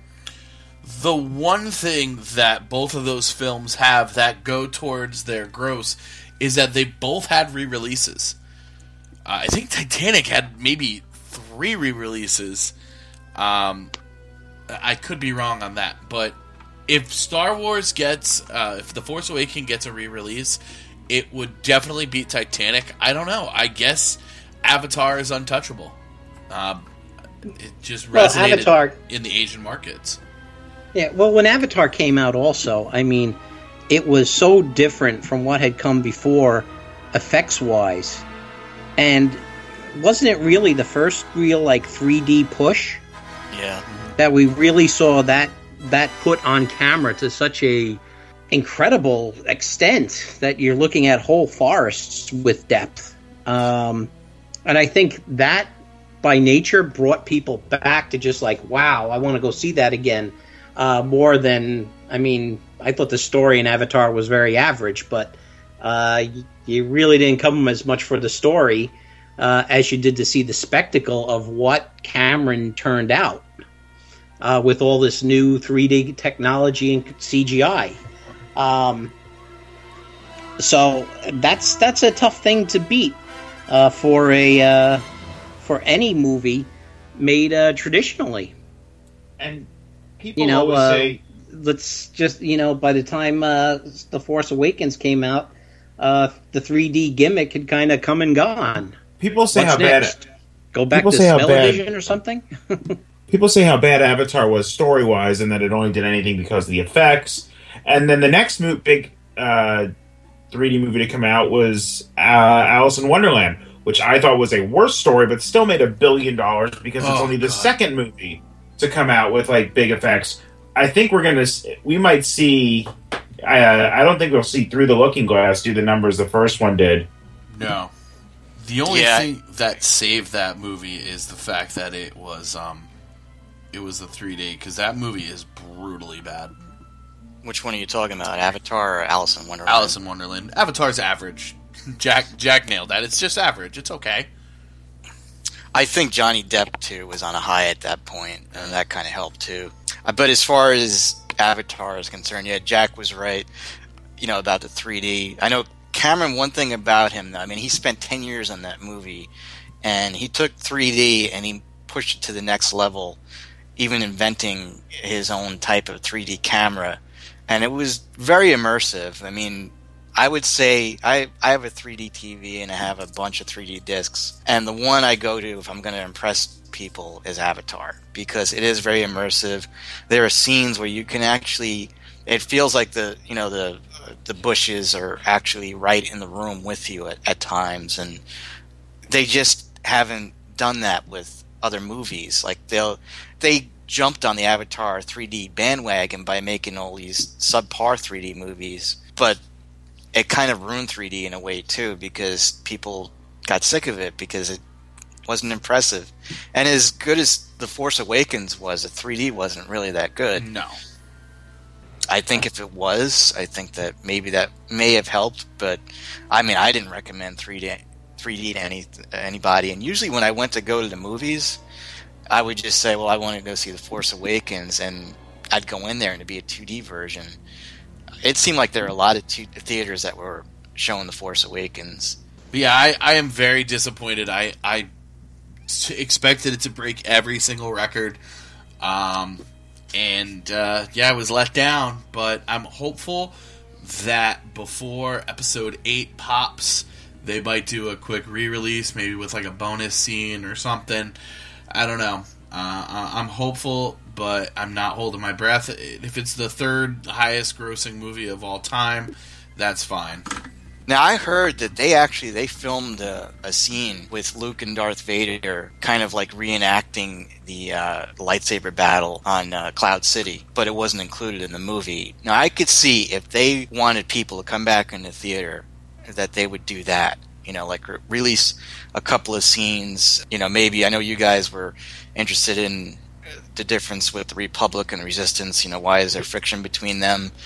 The one thing that both of those films have that go towards their gross is that they both had re-releases. Uh, I think Titanic had maybe three re-releases. Um, I could be wrong on that, but if Star Wars gets, uh, if The Force Awakens gets a re-release, it would definitely beat Titanic. I don't know. I guess Avatar is untouchable. Um, it just Well, resonated Avatar- in the Asian markets. Yeah, well, when Avatar came out also, I mean, it was so different from what had come before, effects-wise. And wasn't it really the first real, like, three D push? Yeah. That we really saw that that put on camera to such a incredible extent that you're looking at whole forests with depth. Um, and I think that, by nature, brought people back to just like, wow, I want to go see that again. Uh, more than, I mean, I thought the story in Avatar was very average, but uh, you really didn't come as much for the story uh, as you did to see the spectacle of what Cameron turned out uh, with all this new three D technology and C G I. Um, so that's that's a tough thing to beat uh, for a uh, for any movie made uh, traditionally. And people You know, always uh, say, let's just, you know, by the time uh, The Force Awakens came out, uh, the three D gimmick had kind of come and gone. people say What's how next? bad Go back people to say how bad- smell-o-vision or something? people say how bad Avatar was story wise, and that it only did anything because of the effects. And then the next mo- big uh, three D movie to come out was uh, Alice in Wonderland, which I thought was a worse story, but still made a billion dollars because it's Oh, only the God. second movie to come out with like big effects. I think we're gonna we might see. I uh, I don't think we'll see Through the Looking Glass do the numbers the first one did. No. The only Yeah. thing that saved that movie is the fact that it was um, it was the three D, because that movie is brutally bad. Which one are you talking about? Avatar or Alice in Wonderland? Alice in Wonderland. Avatar's average. Jack Jack nailed that. It's just average. It's okay. I think Johnny Depp too was on a high at that point, and that kind of helped too. Uh, but as far as Avatar is concerned, yeah, Jack was right. You know about the three D. I know Cameron. One thing about him, though, I mean, he spent ten years on that movie, and he took three D and he pushed it to the next level, even inventing his own type of three D camera, and it was very immersive. I mean, I would say I, I have a three D T V and I have a bunch of three D discs, and the one I go to if I'm going to impress people is Avatar, because it is very immersive. There are scenes where you can actually, it feels like the you know the the bushes are actually right in the room with you at, at times, and they just haven't done that with other movies. Like they'll they jumped on the Avatar three D bandwagon by making all these subpar three D movies, but it kind of ruined three D in a way too, because people got sick of it because it wasn't impressive. And as good as The Force Awakens was, the three D wasn't really that good. No. I think if it was, I think that maybe that may have helped, but I mean, I didn't recommend three D three D to any anybody. And usually when I went to go to the movies, I would just say, well, I want to go see The Force Awakens, and I'd go in there and it'd be a two D version. It seemed like there were a lot of two- theaters that were showing The Force Awakens. But yeah, I, I am very disappointed. I, I s- expected it to break every single record. Um, and, uh, yeah, I was let down. But I'm hopeful that before Episode eight pops, they might do a quick re-release, maybe with like a bonus scene or something. I don't know. Uh, I'm hopeful, but I'm not holding my breath. If it's the third highest grossing movie of all time, that's fine. Now, I heard that they actually they filmed a, a scene with Luke and Darth Vader, kind of like reenacting the uh, lightsaber battle on uh, Cloud City, but it wasn't included in the movie. Now, I could see if they wanted people to come back in the theater, that they would do that. You know, like re- release a couple of scenes. You know, maybe I know you guys were interested in the difference with the Republic and Resistance. You know, why is there friction between them?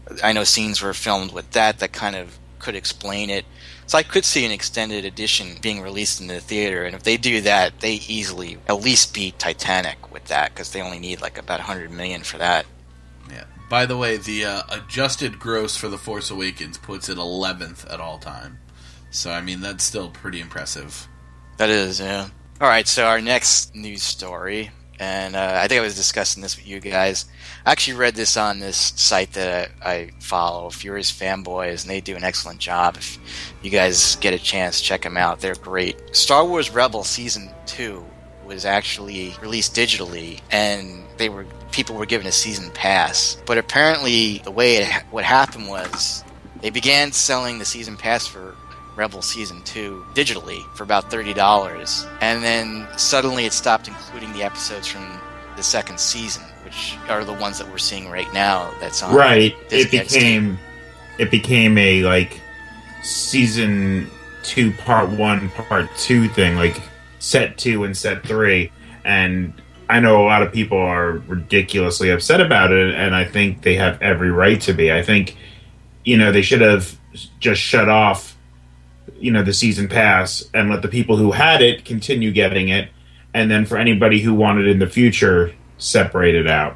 I know scenes were filmed with that that kind of could explain it. So I could see an extended edition being released in the theater, and if they do that, they easily at least beat Titanic with that, because they only need like about one hundred million for that. Yeah. By the way, the uh, adjusted gross for The Force Awakens puts it eleventh at all time. So, I mean, that's still pretty impressive. That is, yeah. All right, so our next news story, and uh, I think I was discussing this with you guys. I actually read this on this site that I, I follow, Furious Fanboys, and they do an excellent job. If you guys get a chance, check them out. They're great. Star Wars Rebels Season two was actually released digitally, and they were people were given a season pass. But apparently, the way it, what happened was they began selling the season pass for Rebel Season two digitally for about thirty dollars, and then suddenly it stopped including the episodes from the second season, which are the ones that we're seeing right now. That's on right. Disney It became it became a like season two, part one, part two thing, like set two and set three. And I know a lot of people are ridiculously upset about it, and I think they have every right to be. I think, you know, they should have just shut off, you know, the season pass and let the people who had it continue getting it, and then for anybody who wanted in the future, separate it out.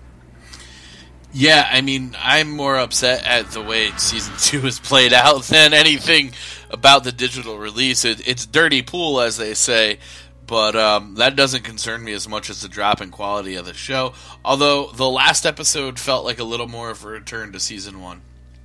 Yeah, I mean, I'm more upset at the way Season two is played out than anything about the digital release. It, it's dirty pool, as they say, but um, that doesn't concern me as much as the drop in quality of the show, although the last episode felt like a little more of a return to Season one.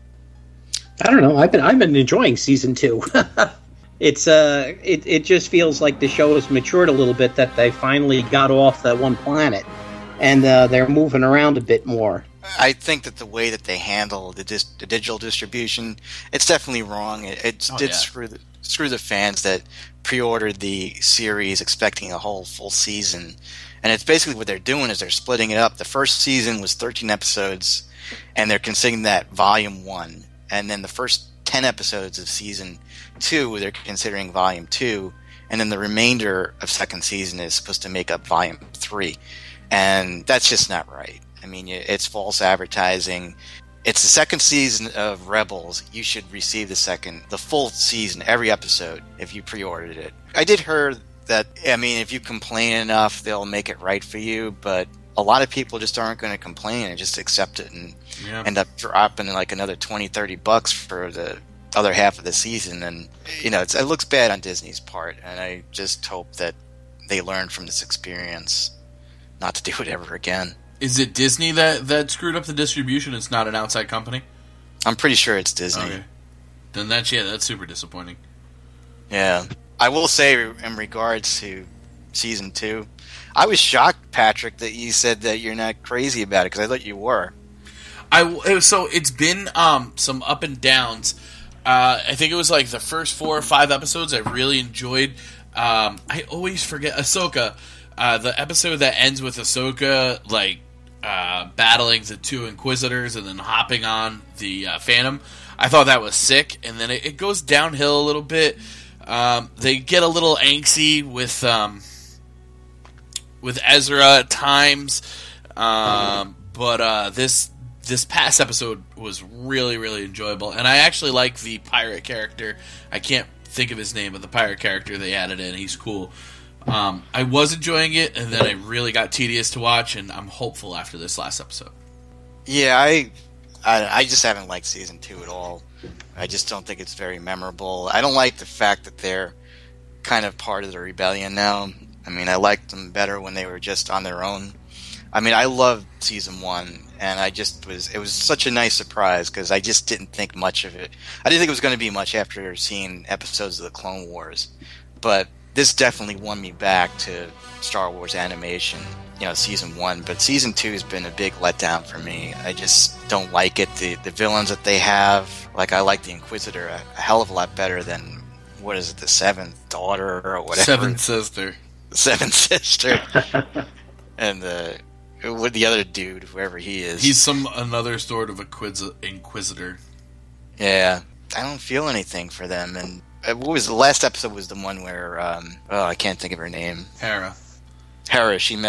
I don't know. I've been I've been enjoying season two. it's uh, it it just feels like the show has matured a little bit. That they finally got off that one planet, and uh, they're moving around a bit more. I think that the way that they handle the, dis- the digital distribution, it's definitely wrong. It, it Oh, did yeah. screw the, screw the fans that pre-ordered the series expecting a whole full season. And it's basically what they're doing is they're splitting it up. The first season was thirteen episodes, and they're considering that volume one. And then the first ten episodes of season two, they're considering volume two. And then the remainder of second season is supposed to make up volume three. And that's just not right. I mean, it's false advertising. It's the second season of Rebels. You should receive the second, the full season, every episode, if you pre-ordered it. I did hear that, I mean, if you complain enough, they'll make it right for you, but a lot of people just aren't going to complain and just accept it and Yeah. end up dropping like another twenty, thirty bucks for the other half of the season. And, you know, it's, it looks bad on Disney's part, and I just hope that they learn from this experience not to do it ever again. Is it Disney that, that screwed up the distribution? It's not an outside company? I'm pretty sure it's Disney. Okay. Then that's, yeah, that's super disappointing. Yeah. I will say, in regards to season two, I was shocked, Patrick, that you said that you're not crazy about it, because I thought you were. I, so it's been um, some up and downs. Uh, I think it was like the first four or five episodes I really enjoyed. Um, I always forget Ahsoka. Uh, the episode that ends with Ahsoka, like, uh, battling the two Inquisitors and then hopping on the uh, Phantom. I thought that was sick, and then it, it goes downhill a little bit. Um, they get a little angsty with um, with Ezra at times, um, but uh, this this past episode was really, really enjoyable, and I actually like the pirate character. I can't think of his name, but the pirate character they added in, he's cool. Um, I was enjoying it, and then it really got tedious to watch, and I'm hopeful after this last episode. Yeah, I, I, I just haven't liked season two at all. I just don't think it's very memorable. I don't like the fact that they're kind of part of the rebellion now. I mean, I liked them better when they were just on their own. I mean, I loved season one, and I just was, it was such a nice surprise, because I just didn't think much of it. I didn't think it was going to be much after seeing episodes of the Clone Wars, but this definitely won me back to Star Wars animation, you know, season one. But season two has been a big letdown for me. I just don't like it. The the villains that they have, like, I like the Inquisitor a, a hell of a lot better than, what is it, the Seventh Daughter or whatever. Seventh Sister. The Seventh Sister. And the, with the other dude, whoever he is. He's some another sort of Inquis- Inquisitor. Yeah, I don't feel anything for them. And what was the last episode was the one where, um, oh, I can't think of her name. Hera. Hera, she met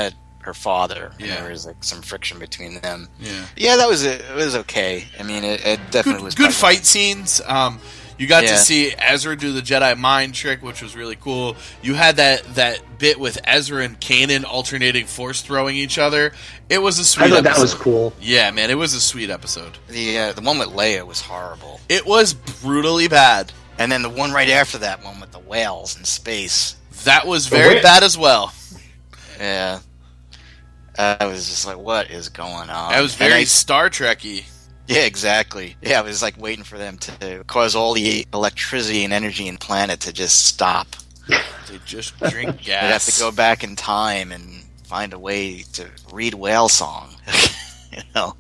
her father. And Yeah. there was like some friction between them. Yeah. Yeah, that was it. It was okay. I mean, it, it definitely Good, was good probably- fight scenes. Um, you got Yeah. to see Ezra do the Jedi mind trick, which was really cool. You had that, that bit with Ezra and Kanan alternating force throwing each other. It was a sweet I thought episode. that was cool. Yeah, man, it was a sweet episode. The uh, the one with Leia was horrible, It was brutally bad. and then the one right after that one with the whales in space. That was very wait- bad as well. Yeah, uh, I was just like, what is going on? That was And very I- Star Trek-y. yeah, exactly. Yeah, I was like waiting for them to cause all the electricity and energy in the planet to just stop. They just drink gas. They'd have to go back in time and find a way to read whale song. you know,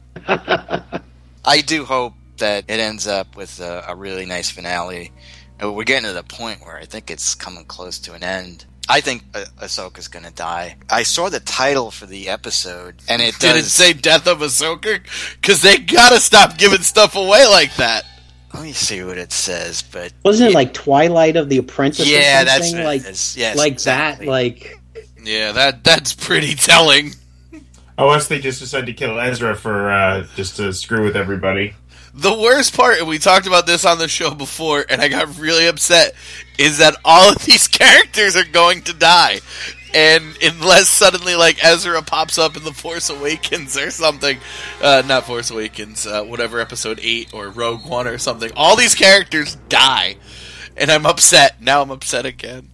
I do hope that it ends up with a, a really nice finale. Uh, We're getting to the point where I think it's coming close to an end. I think ah- Ahsoka's going to die. I saw the title for the episode, and it Did it does. say Death of Ahsoka? Because they gotta stop giving stuff away like that. Let me see what it says, but Wasn't it like Twilight of the Apprentice? yeah, or that's something? what like it is. Yes, like exactly. that. Like Yeah, that that's pretty telling. Unless they just decide to kill Ezra for uh, just to screw with everybody. The worst part, and we talked about this on the show before, and I got really upset, is that all of these characters are going to die. And unless suddenly, like, Ezra pops up in The Force Awakens or something, uh, not Force Awakens, uh, whatever, Episode eight or Rogue One or something, all these characters die. And I'm upset. Now I'm upset again.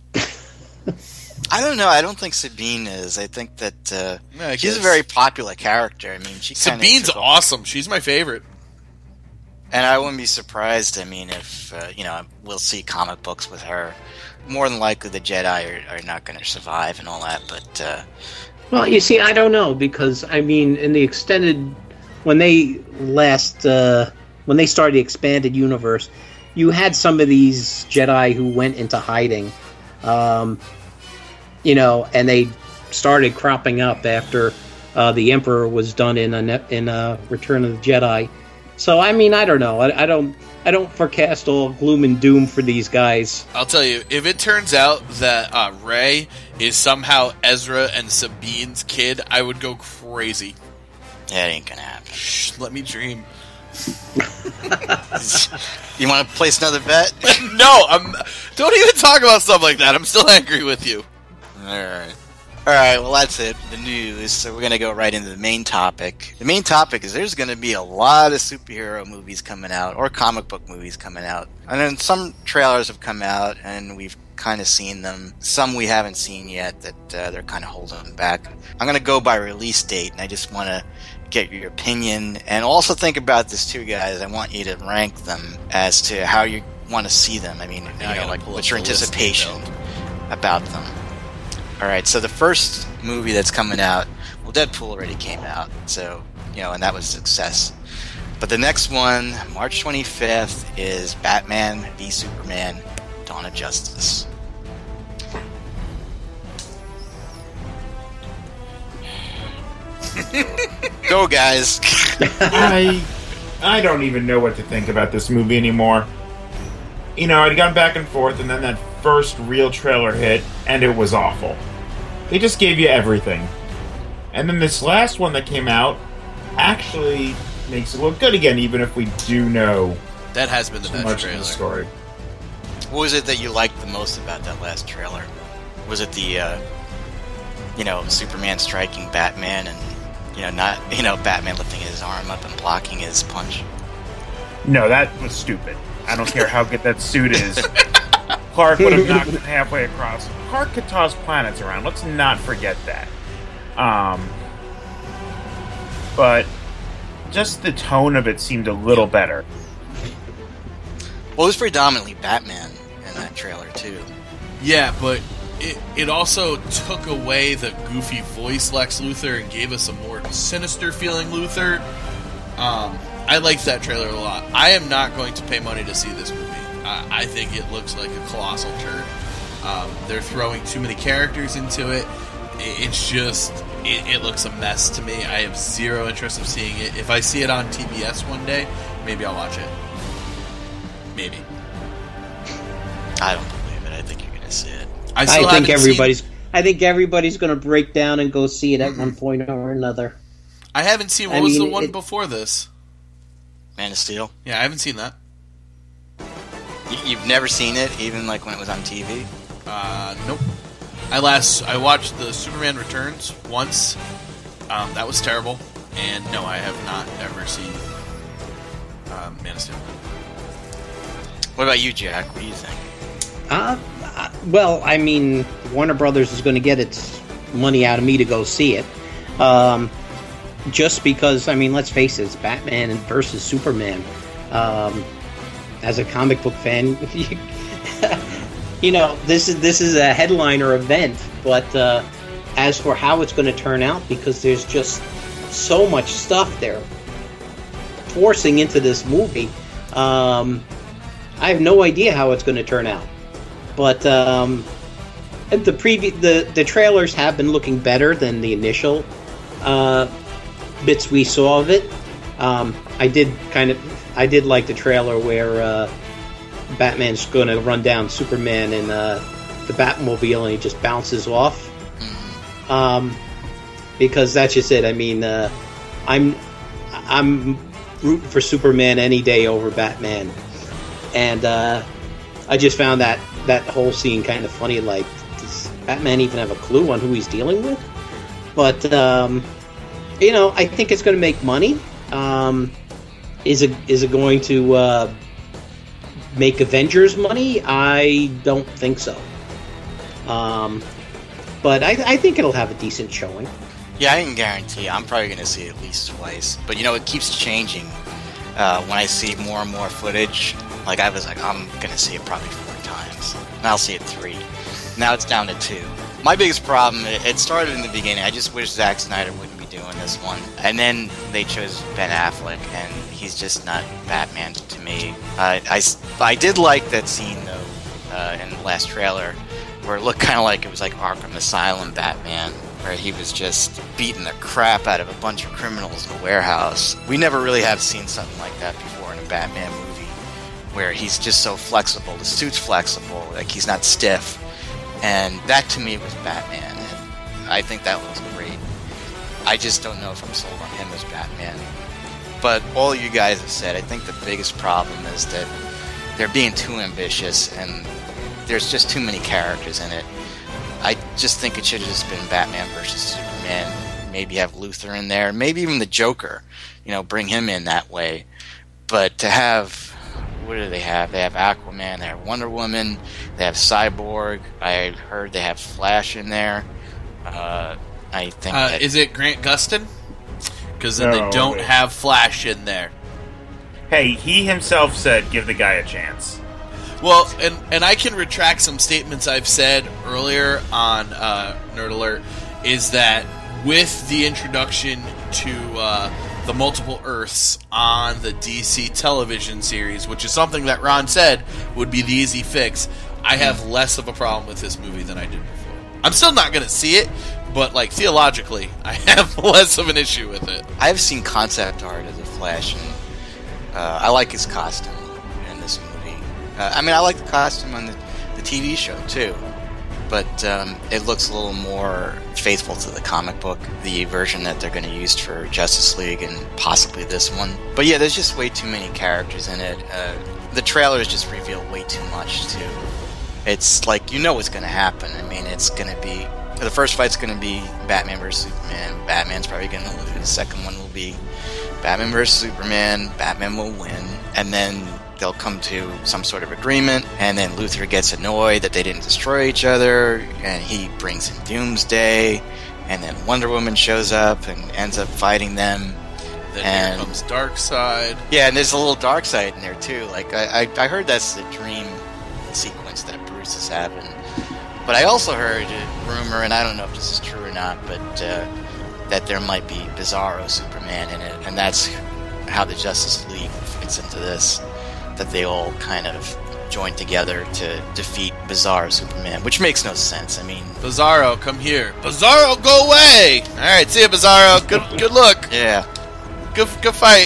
I don't know. I don't think Sabine is. I think that uh, Yeah, I she's a guess. very popular character. I mean, she kinda Sabine's took a- awesome. She's my favorite. And I wouldn't be surprised, I mean, if, uh, you know, we'll see comic books with her. More than likely the Jedi are, are not going to survive and all that, but, uh, Well, you see, I don't know because I mean, in the extended, when they last, uh, when they started the expanded universe, you had some of these Jedi who went into hiding, um, you know, and they started cropping up after uh, the Emperor was done in a ne- in a Return of the Jedi. So I mean, I don't know. I, I don't. I don't forecast all gloom and doom for these guys. I'll tell you, if it turns out that uh, Rey is somehow Ezra and Sabine's kid, I would go crazy. yeah, it ain't going to happen. Shh, let me dream. You want to place another bet? No, I'm. Don't even talk about stuff like that. I'm still angry with you. Alright. Alright, well, that's it. The news. So we're going to go right into the main topic. The main topic is there's going to be a lot of superhero movies coming out, or comic book movies coming out. And then some trailers have come out, and we've kind of seen them. Some we haven't seen yet that uh, they're kind of holding back. I'm going to go by release date, and I just want to get your opinion. And also think about this too, guys. I want you to rank them as to how you want to see them. I mean, Now I you know, gotta like, pull what's up your the list anticipation they built. about them? All right, so the first movie that's coming out, well, Deadpool already came out, so, you know, and that was a success. But the next one, March twenty-fifth, is Batman v Superman, Dawn of Justice. Go, guys. I I don't even know what to think about this movie anymore. You know, I'd gone back and forth, and then that first real trailer hit, and it was awful. They just gave you everything. And then this last one that came out actually makes it look good again, even if we do know That has been the too best much of trailer. the story. What was it that you liked the most about that last trailer? Was it the, uh, you know, Superman striking Batman and, you know, not, you know, Batman lifting his arm up and blocking his punch? No, that was stupid. I don't care how good that suit is. Clark would have knocked him halfway across. Clark could toss planets around. Let's not forget that. Um, but just the tone of it seemed a little better. Well, it was predominantly Batman in that trailer, too. Yeah, but it, it also took away the goofy voice Lex Luthor and gave us a more sinister feeling Luthor. Um, I liked that trailer a lot. I am not going to pay money to see this movie. I, I think it looks like a colossal turd. Um, they're throwing too many characters into it. it it's just, it, it looks a mess to me. I have zero interest in seeing it. If I see it on T B S one day, maybe I'll watch it. Maybe. I don't believe it. I think you're going to see it. I, I still think haven't everybody's. Seen, I think everybody's going to break down and go see it at one point or another. I haven't seen. What I was mean, the one it- before this? Man of Steel. Yeah, I haven't seen that. You, you've never seen it, even like when it was on T V. Uh, nope. I last I watched the Superman Returns once. Um, that was terrible. And no, I have not ever seen um, Man of Steel. What about you, Jack? What do you think? Uh, uh, well, I mean, Warner Brothers is going to get its money out of me to go see it. Um, just because, I mean, let's face it, it's Batman versus Superman. Um, as a comic book fan, you know, this is this is a headliner event. But uh, as for how it's going to turn out, because there's just so much stuff they're forcing into this movie, um, I have no idea how it's going to turn out. But um, the previ- the the trailers have been looking better than the initial uh, bits we saw of it. Um, I did kind of I did like the trailer where uh, Batman's going to run down Superman in uh, the Batmobile and he just bounces off. Um, because that's just it. I mean, uh, I'm I'm rooting for Superman any day over Batman, and uh, I just found that that whole scene kind of funny. Like, does Batman even have a clue on who he's dealing with? But um, you know, I think it's going to make money. Um, is it is it going to uh, make Avengers money? I don't think so. Um, but I, I think it'll have a decent showing. Yeah, I can guarantee. I'm probably going to see it at least twice. But you know, it keeps changing. Uh, when I see more and more footage, like I was like, I'm going to see it probably four times. And I'll see it three. Now it's down to two. My biggest problem, it it started in the beginning. I just wish Zack Snyder wouldn't be doing this one. And then they chose Ben Affleck, and he's just not Batman to me. Uh, I, I did like that scene, though, uh, in the last trailer, where it looked kind of like it was like Arkham Asylum Batman, where he was just beating the crap out of a bunch of criminals in a warehouse. We never really have seen something like that before in a Batman movie, where he's just so flexible. The suit's flexible, like he's not stiff. And that to me was Batman. And I think that looks great. I just don't know if I'm sold on him as Batman. But all you guys have said, I think the biggest problem is that they're being too ambitious and there's just too many characters in it. I just think it should have just been Batman versus Superman. Maybe have Luthor in there. Maybe even the Joker. You know, bring him in that way. But to have... What do they have? They have Aquaman, they have Wonder Woman, they have Cyborg. I heard they have Flash in there. Uh, I think Uh, that... is it Grant Gustin? Because then No, they don't wait. have Flash in there. Hey, he himself said, "Give the guy a chance." Well, and and I can retract some statements I've said earlier on uh, Nerd Alert, is that with the introduction to uh, the multiple Earths on the D C television series, which is something that Ron said would be the easy fix, I have less of a problem with this movie than I did before. I'm still not going to see it, but like theologically, I have less of an issue with it. I've seen concept art of the Flash, and uh, I like his costume in this movie. Uh, I mean, I like the costume on the, the T V show, too. But um, it looks a little more faithful to the comic book, the version that they're going to use for Justice League and possibly this one. But yeah, there's just way too many characters in it. Uh, the trailers just reveal way too much, too. It's like, you know what's going to happen. I mean, it's going to be... The first fight's going to be Batman versus Superman. Batman's probably going to lose. The second one will be Batman versus Superman. Batman will win. And then they'll come to some sort of agreement, and then Luthor gets annoyed that they didn't destroy each other, and he brings in Doomsday, and then Wonder Woman shows up and ends up fighting them. Then And- here comes Darkseid. Yeah, and there's a little dark side in there too. Like I, I, I heard that's the dream sequence that Bruce is having. But I also heard a rumor, and I don't know if this is true or not, but uh, that there might be Bizarro Superman in it, and that's how the Justice League fits into this. That they all kind of join together to defeat Bizarro Superman, which makes no sense. I mean, Bizarro, come here. Bizarro, go away! Alright, see ya, Bizarro. Good good look. yeah. Good, good fight.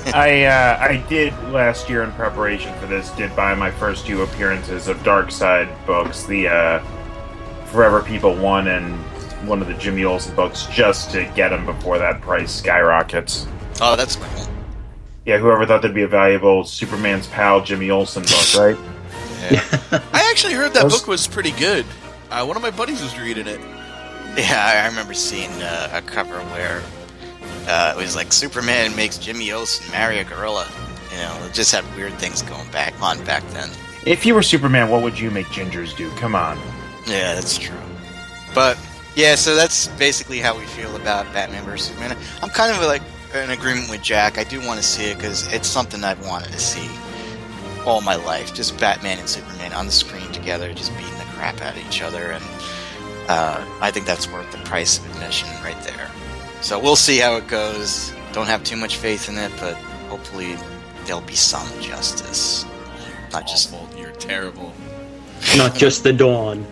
I uh, I did last year in preparation for this. Did buy my first two appearances of Darkseid books, the uh, Forever People one and one of the Jimmy Olsen books just to get them before that price skyrockets. Oh, that's cool. Yeah, whoever thought that'd be a valuable Superman's pal Jimmy Olsen book, right? Yeah, I actually heard that Those- book was pretty good. Uh, one of my buddies was reading it. yeah I remember seeing uh, a cover where uh, it was like Superman makes Jimmy Olsen marry a gorilla. You know, it just had weird things going back on back then. If you were Superman, what would you make gingers do? Come on. Yeah, that's true. But yeah, so that's basically how we feel about Batman versus Superman. I'm kind of like in agreement with Jack. I do want to see it because it's something I've wanted to see all my life. Just Batman and Superman on the screen together, just beating the crap out of each other, and uh, I think that's worth the price of admission right there. So we'll see how it goes. Don't have too much faith in it, but hopefully there'll be some justice. Not just Awful. You're terrible. Not just the dawn.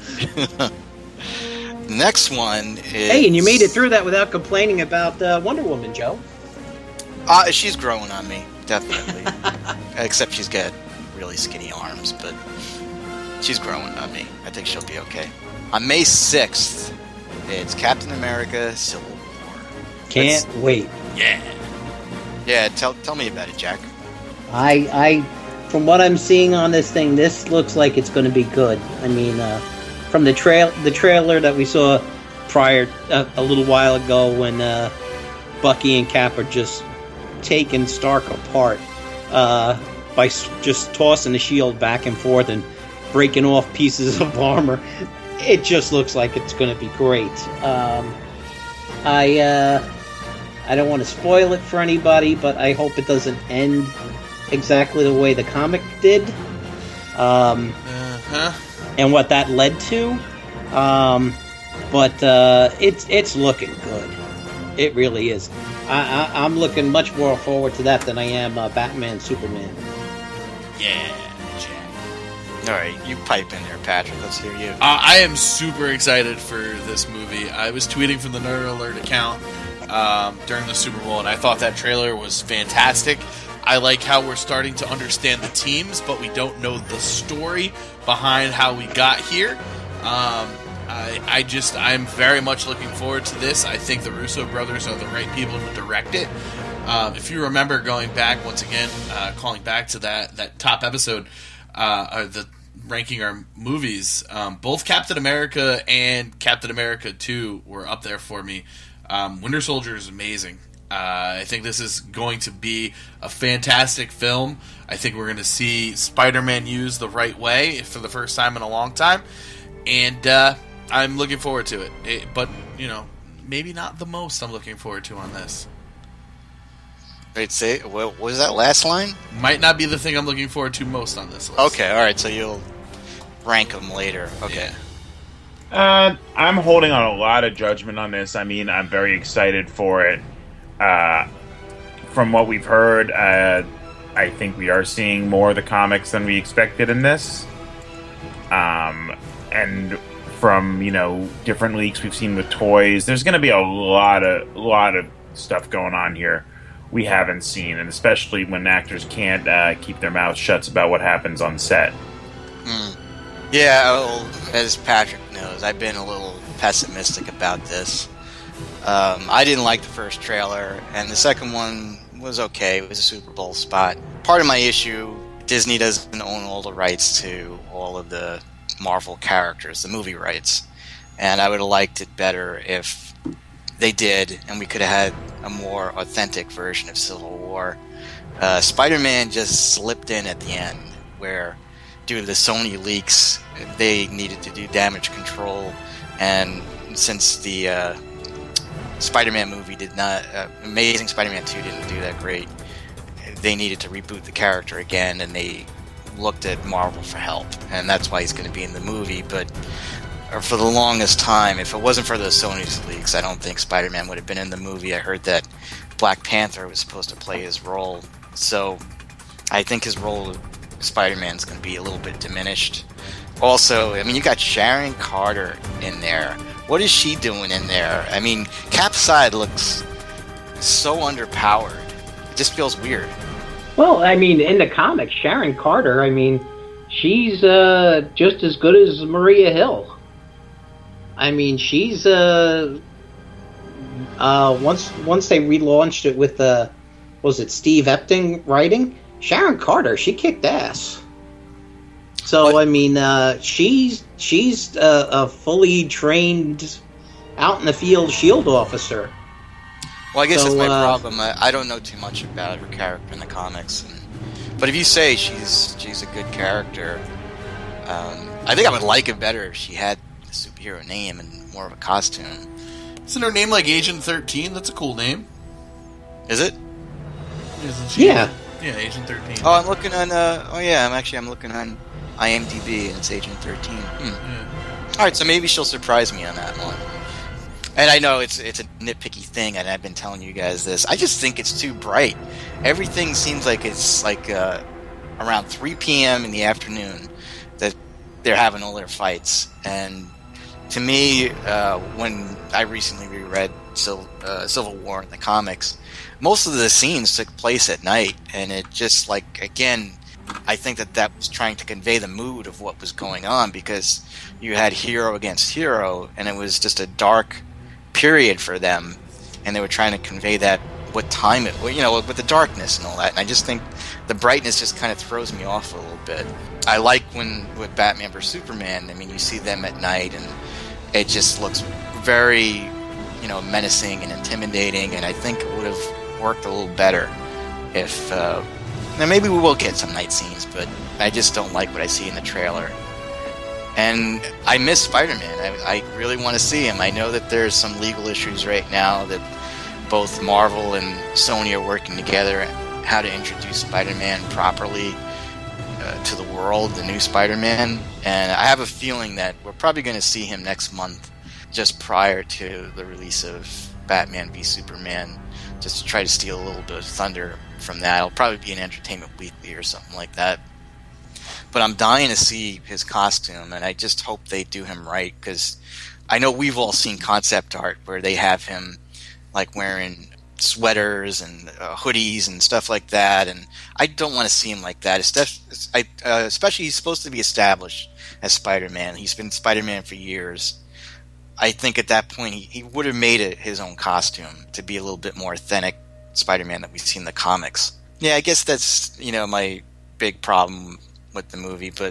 next one is. Hey, and you made it through that without complaining about uh, Wonder Woman, Joe. Uh, she's growing on me, definitely. Except she's got really skinny arms, but she's growing on me. I think she'll be okay. On May sixth, it's Captain America: Civil War. Can't Let's- wait. Yeah. Yeah, tell tell me about it, Jack. I, I, from what I'm seeing on this thing, this looks like it's going to be good. I mean, uh, from the trail, the trailer that we saw prior uh, a little while ago, when uh, Bucky and Cap are just taking Stark apart uh, by s- just tossing the shield back and forth and breaking off pieces of armor, it just looks like it's going to be great. Um, I, uh, I don't want to spoil it for anybody, but I hope it doesn't end exactly the way the comic did, um, Uh-huh. and what that led to. Um, but uh, it's it's looking good. It really is. I, I, I'm looking much more forward to that than I am uh, Batman Superman. Yeah, Jack. All right, you pipe in there, Patrick. Let's hear you. Uh, I am super excited for this movie. I was tweeting from the Nerd Alert account um, during the Super Bowl, and I thought that trailer was fantastic. I like how we're starting to understand the teams, but we don't know the story behind how we got here. Um, I, I just, I'm very much looking forward to this. I think the Russo brothers are the right people to direct it. Um, if you remember going back, once again, uh, calling back to that, that top episode, uh, or the ranking our movies, um, both Captain America and Captain America two were up there for me. Um, Winter Soldier is amazing. Uh, I think this is going to be a fantastic film. I think we're going to see Spider-Man used the right way for the first time in a long time. And uh, I'm looking forward to it. it. But, you know, maybe not the most I'm looking forward to on this. Wait, say what was that last line? Might not be the thing I'm looking forward to most on this list. Okay, all right. So you'll rank them later. Okay. Yeah. Uh, I'm holding on a lot of judgment on this. I mean, I'm very excited for it. Uh, from what we've heard, uh, I think we are seeing more of the comics than we expected in this. Um, and from, you know, different leaks we've seen with toys, there's going to be a lot of lot of stuff going on here we haven't seen, and especially when actors can't uh, keep their mouths shut about what happens on set. Mm. Yeah, well, as Patrick knows, I've been a little pessimistic about this. Um, I didn't like the first trailer, and the second one was okay. It was a Super Bowl spot. Part of my issue, Disney doesn't own all the rights to all of the Marvel characters, the movie rights. And I would have liked it better if they did, and we could have had a more authentic version of Civil War. Uh, Spider-Man just slipped in at the end, where due to the Sony leaks, they needed to do damage control, and since the uh, Spider-Man movie did not, uh, Amazing Spider-Man two didn't do that great, they needed to reboot the character again, and they looked at Marvel for help, and that's why he's going to be in the movie. But for the longest time, if it wasn't for those Sony's leaks, I don't think Spider-Man would have been in the movie. I heard that Black Panther was supposed to play his role, so I think his role of Spider-Man is going to be a little bit diminished. Also, I mean, you got Sharon Carter in there. What is she doing in there? I mean, Cap's side looks so underpowered. It just feels weird. Well, I mean, in the comics, Sharon Carter, I mean, she's uh, just as good as Maria Hill. I mean, she's uh, uh, once once they relaunched it with uh, was it Steve Epting writing? Sharon Carter, she kicked ass. So What? I mean, uh, she's she's uh, a fully trained, out in the field shield officer. Well, I guess So, that's my uh, problem. I, I don't know too much about her character in the comics, and, but if you say she's she's a good character, um, I think I would like it better if she had a superhero name and more of a costume. Isn't her name like Agent thirteen? That's a cool name. Is it? Isn't she? Yeah. Yeah, Agent thirteen. Oh, I'm looking on. Uh, oh yeah, I'm actually I'm looking on I M D B, and it's Agent thirteen. Hmm. Yeah. All right, so maybe she'll surprise me on that one. And I know it's it's a nitpicky thing, and I've been telling you guys this. I just think it's too bright. Everything seems like it's like uh, around three p.m. in the afternoon that they're having all their fights. And to me, uh, when I recently reread Civil, uh, Civil War in the comics, most of the scenes took place at night, and it just like again, I think that that was trying to convey the mood of what was going on, because you had hero against hero, and it was just a dark period for them, and they were trying to convey that what time it, you know, with the darkness and all that. And I just think the brightness just kind of throws me off a little bit. I like when with Batman versus Superman, I mean, you see them at night, and it just looks very, you know, menacing and intimidating. And I think it would have worked a little better if. Uh, now maybe we will get some night scenes, but I just don't like what I see in the trailer. And I miss Spider-Man. I, I really want to see him. I know that there's some legal issues right now that both Marvel and Sony are working together how to introduce Spider-Man properly uh, to the world, the new Spider-Man. And I have a feeling that we're probably going to see him next month, just prior to the release of Batman v Superman, just to try to steal a little bit of thunder from that. It'll probably be an Entertainment Weekly or something like that. But I'm dying to see his costume, and I just hope they do him right, because I know we've all seen concept art where they have him like wearing sweaters and uh, hoodies and stuff like that, and I don't want to see him like that. It's I, uh, especially he's supposed to be established as Spider-Man. He's been Spider-Man for years. I think at that point he, he would have made it his own costume to be a little bit more authentic Spider-Man that we've seen in the comics. Yeah, I guess that's, you know, my big problem with the movie, but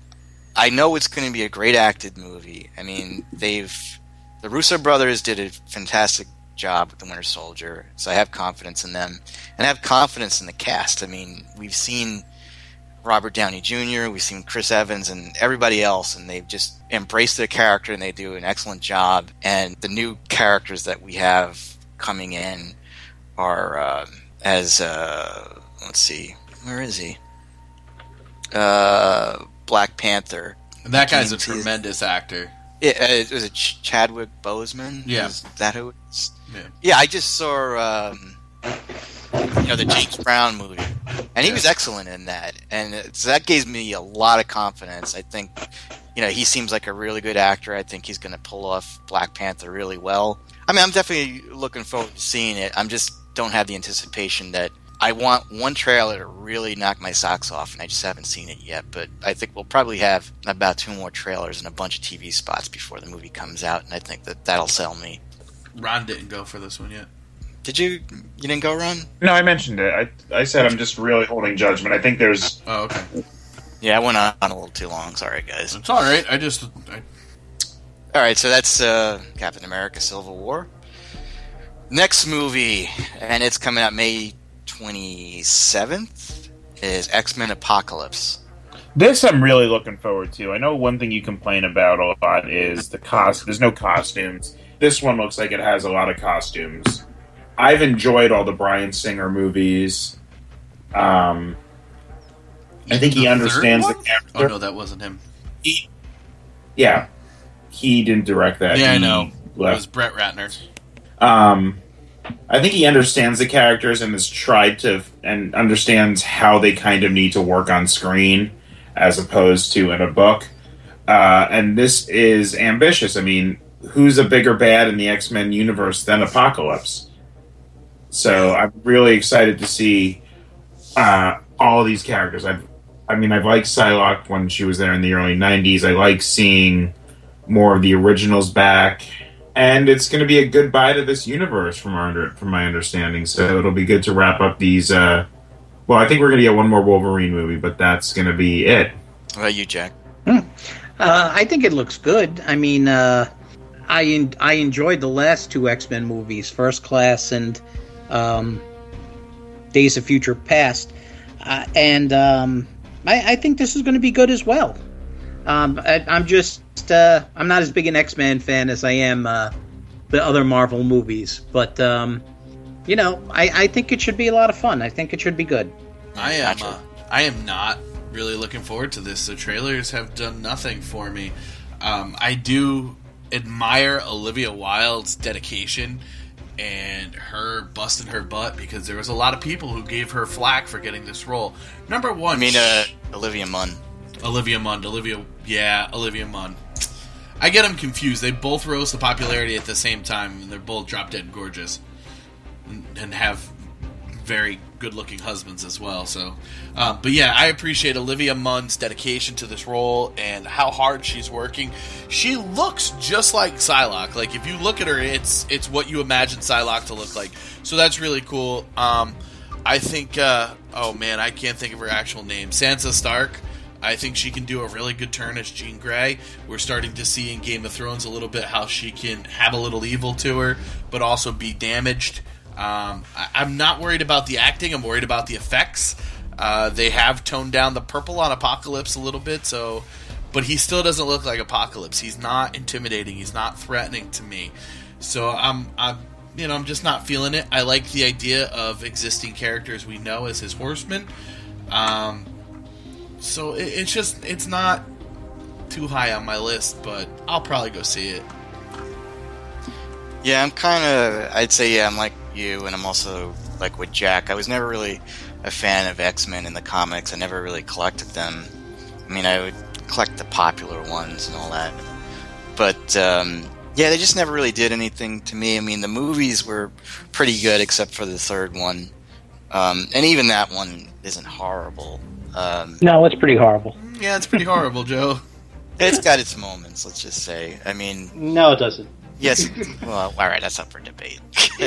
I know it's going to be a great acted movie. I mean, they've the Russo brothers did a fantastic job with the Winter Soldier, so I have confidence in them, and I have confidence in the cast. I mean, we've seen Robert Downey Junior, we've seen Chris Evans, and everybody else, and they've just embraced their character, and they do an excellent job. And the new characters that we have coming in are uh, as uh, let's see, where is he? Uh, Black Panther. That guy's a James- he's- tremendous actor. Yeah, uh, was it Ch- Chadwick Boseman? Yeah. Is that who it's? Yeah. Yeah, I just saw, um, you know, the James Brown movie, and he was excellent in that, and it, so that gave me a lot of confidence. I think, you know, he seems like a really good actor. I think he's going to pull off Black Panther really well. I mean, I'm definitely looking forward to seeing it. I'm just don't have the anticipation that I want one trailer to really knock my socks off, and I just haven't seen it yet. But I think we'll probably have about two more trailers and a bunch of T V spots before the movie comes out, and I think that that'll sell me. Ron didn't go for this one yet. Did you? You didn't go, Ron? No, I mentioned it. I I said I'm just really holding judgment. I think there's Oh, okay. Yeah, I went on a little too long. Sorry, guys. It's all right. I just I, All right, so that's uh, Captain America: Civil War. Next movie, and it's coming out May twenty-seventh, is X-Men Apocalypse. this. I'm really looking forward to. I know one thing you complain about a lot is the cost. There's no costumes. This one looks like it has a lot of costumes. I've enjoyed all the Bryan Singer movies. Um, I think he The understands the third one? character. Oh no, that wasn't him. He, yeah, he didn't direct that. Yeah, I He know. It left. was Brett Ratner. Um, I think he understands the characters and has tried to, and understands how they kind of need to work on screen as opposed to in a book. Uh, and this is ambitious. I mean, who's a bigger bad in the X-Men universe than Apocalypse? So I'm really excited to see uh, all of these characters. I've, I mean, I've liked Psylocke when she was there in the early nineties. I like seeing more of the originals back, and it's going to be a goodbye to this universe, from our under, from my understanding. So it'll be good to wrap up these. Uh, well, I think we're going to get one more Wolverine movie, but that's going to be it. What about you, Jack? Hmm. Uh, I think it looks good. I mean, uh, I en- I enjoyed the last two X-Men movies, First Class and um, Days of Future Past, uh, and um, I, I think this is going to be good as well. Um, I, I'm just uh, I'm not as big an X-Men fan as I am uh, the other Marvel movies, but um, you know, I, I think it should be a lot of fun. I think it should be good. I am. Uh, I am not really looking forward to this. The trailers have done nothing for me. Um, I do admire Olivia Wilde's dedication and her busting her butt, because there was a lot of people who gave her flack for getting this role. Number one, I mean, uh, Olivia Munn. Olivia Munn. Olivia, yeah, Olivia Munn. I get them confused. They both rose to popularity at the same time, and they're both drop dead gorgeous, and, and have very good-looking husbands as well. So, um, but yeah, I appreciate Olivia Munn's dedication to this role and how hard she's working. She looks just like Psylocke. Like, if you look at her, it's it's what you imagine Psylocke to look like. So that's really cool. Um, I think, uh, oh man, I can't think of her actual name. Sansa Stark. I think she can do a really good turn as Jean Grey. We're starting to see in Game of Thrones a little bit how she can have a little evil to her, but also be damaged. Um, I, I'm not worried about the acting. I'm worried about the effects. Uh, they have toned down the purple on Apocalypse a little bit, so, but he still doesn't look like Apocalypse. He's not intimidating. He's not threatening to me. So I'm, I'm, you know, I'm just not feeling it. I like the idea of existing characters we know as his horsemen. Um, so it, it's just, it's not too high on my list, but I'll probably go see it. Yeah, I'm kind of, I'd say, yeah, I'm like you, and I'm also like with Jack. I was never really a fan of X-Men in the comics. I never really collected them. I mean, I would collect the popular ones and all that. But, um, yeah, they just never really did anything to me. I mean, the movies were pretty good, except for the third one. Um, and even that one isn't horrible. Um, No, it's pretty horrible. Yeah, it's pretty horrible, Joe. it's got its moments, let's just say. I mean... No, it doesn't. Yes, well, all right, that's up for debate.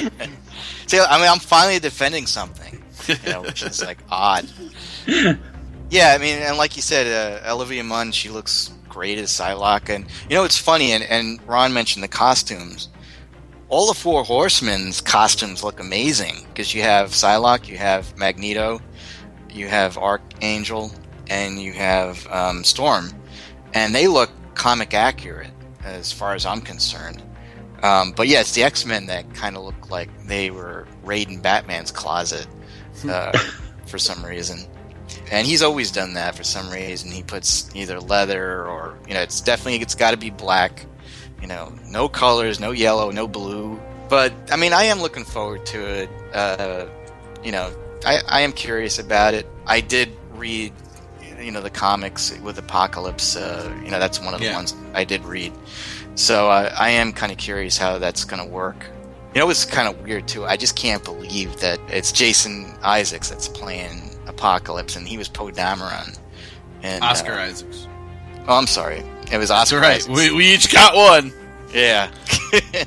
See, I mean, I'm finally defending something, you know, which is, like, odd. Yeah, I mean, and like you said, uh, Olivia Munn, she looks great as Psylocke. And, you know, it's funny, and, and Ron mentioned the costumes. All the Four Horsemen's costumes look amazing, because you have Psylocke, you have Magneto, you have Archangel, and you have um, Storm. And they look comic accurate, as far as I'm concerned. Um, but yeah, it's the X-Men that kind of look like they were raiding Batman's closet uh, for some reason. And he's always done that for some reason. He puts either leather or, you know, it's definitely, it's got to be black. You know, no colors, no yellow, no blue. But, I mean, I am looking forward to it. Uh, you know, I, I am curious about it. I did read, you know, the comics with Apocalypse. Uh, you know, that's one of the Yeah. ones I did read. So uh, I am kind of curious how that's going to work. You know, it's kind of weird, too. I just can't believe that it's Jason Isaacs that's playing Apocalypse, and he was Poe Dameron. And, Oscar uh, Isaacs. Oh, I'm sorry. It was Oscar That's right. Isaacs. We, we each got one. Yeah. It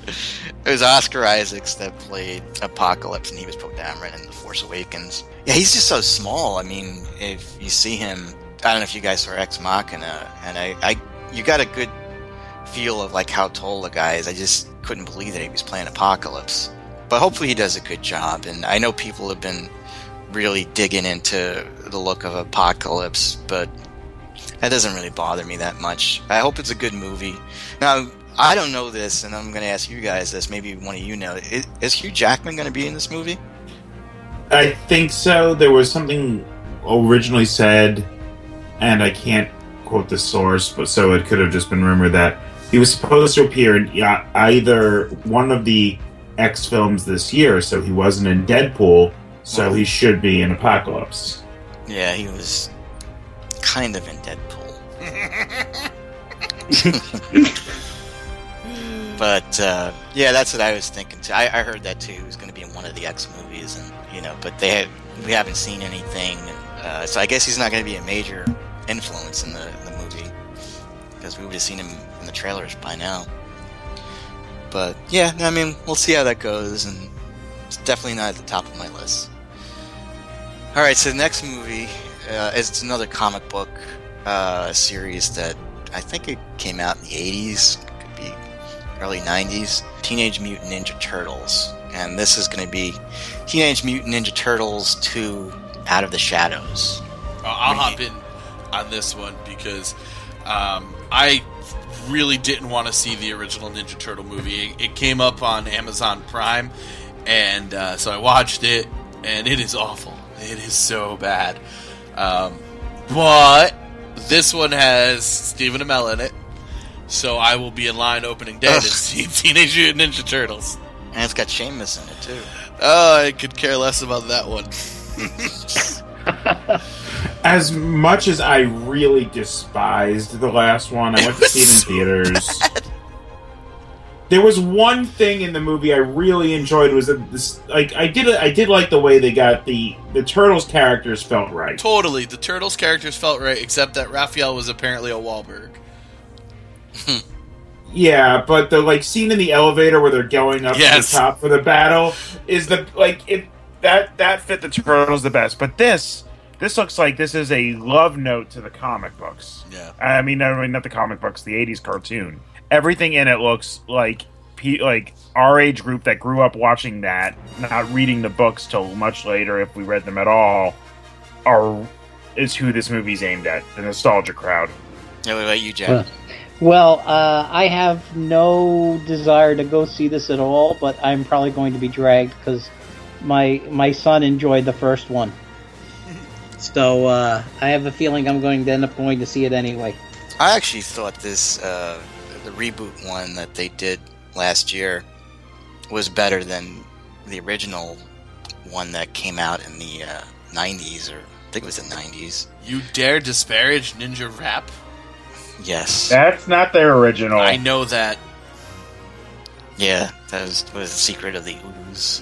was Oscar Isaacs that played Apocalypse, and he was Poe Dameron in The Force Awakens. Yeah, he's just so small. I mean, if you see him, I don't know if you guys saw Ex Machina, and I, I you got a good feel of like how tall the guy is. I just couldn't believe that he was playing Apocalypse. But hopefully he does a good job, and I know people have been really digging into the look of Apocalypse, but that doesn't really bother me that much. I hope it's a good movie. Now, I don't know this, and I'm going to ask you guys this. Maybe one of you know. Is, is Hugh Jackman going to be in this movie? I think so. There was something originally said, and I can't quote the source, but so it could have just been rumored that he was supposed to appear in yeah, either one of the X films this year, so he wasn't in Deadpool, so he should be in Apocalypse. Yeah, he was kind of in Deadpool. But, uh, yeah, that's what I was thinking, too. I, I heard that, too. He was going to be in one of the X movies, and, you know, but they had, we haven't seen anything, and, uh, so I guess he's not going to be a major influence in the, in the movie. because we would have seen him in the trailers by now. But yeah, I mean, we'll see how that goes, and it's definitely not at the top of my list. All right, so the next movie uh, is it's another comic book uh, series that I think it came out in the eighties, could be early nineties. Teenage Mutant Ninja Turtles, and this is going to be Teenage Mutant Ninja Turtles two: Out of the Shadows. I'll hop in on this one because um, I really didn't want to see the original Ninja Turtle movie. It, it came up on Amazon Prime, and uh, so I watched it, and it is awful. It is so bad. Um, but this one has Stephen Amell in it, so I will be in line opening day Ugh. to see Teenage Mutant Ninja Turtles. And it's got Sheamus in it, too. Oh, I could care less about that one. As much as I really despised the last one, I went to see it in so theaters. bad. There was one thing in the movie I really enjoyed was that this, like, I did, I did like the way they got the the Turtles characters felt right. Totally, the Turtles characters felt right, except that Raphael was apparently a Wahlberg. Yeah, but the like scene in the elevator where they're going up Yes. to the top for the battle is the like it that that fit the Turtles the best. But this this looks like this is a love note to the comic books. Yeah. I mean, I mean not the comic books, the eighties cartoon. Everything in it looks like pe- like our age group that grew up watching that, not reading the books till much later, if we read them at all, are is who this movie's aimed at, the nostalgia crowd. Yeah, what about you, Jack? Well, well uh, I have no desire to go see this at all, but I'm probably going to be dragged because my my son enjoyed the first one. So uh, I have a feeling I'm going to end up going to see it anyway. I actually thought this, uh, the reboot one that they did last year, was better than the original one that came out in the uh, nineties, or I think it was the nineties. You dare disparage Ninja Rap? Yes. That's not their original. I know that. Yeah, that was, was the secret of the ooze.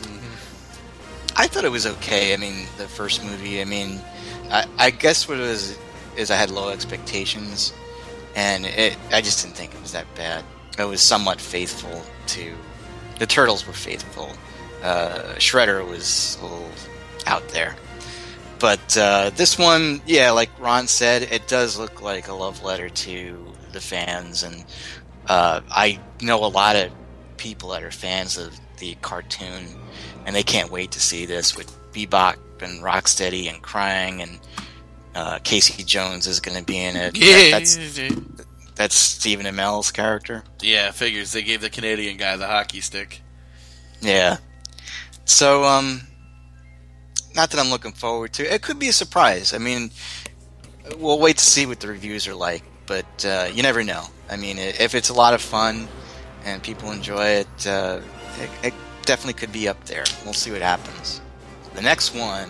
I thought it was okay. I mean, the first movie, I mean, I, I guess what it was is I had low expectations, and it, I just didn't think it was that bad. It was somewhat faithful to... The Turtles were faithful. Uh, Shredder was a little out there. But uh, this one, yeah, like Ron said, it does look like a love letter to the fans, and uh, I know a lot of people that are fans of the cartoon, and they can't wait to see this with Bebop and Rocksteady and Krang, and uh, Casey Jones is going to be in it. Yeah, That- that's, that's Stephen Amell's character. yeah, figures. They gave the Canadian guy the hockey stick. Yeah. So, um, not that I'm looking forward to. It could be a surprise. I mean, we'll wait to see what the reviews are like, but uh, you never know. I mean, if it's a lot of fun and people enjoy it, uh, it, it definitely could be up there. We'll see what happens. The next one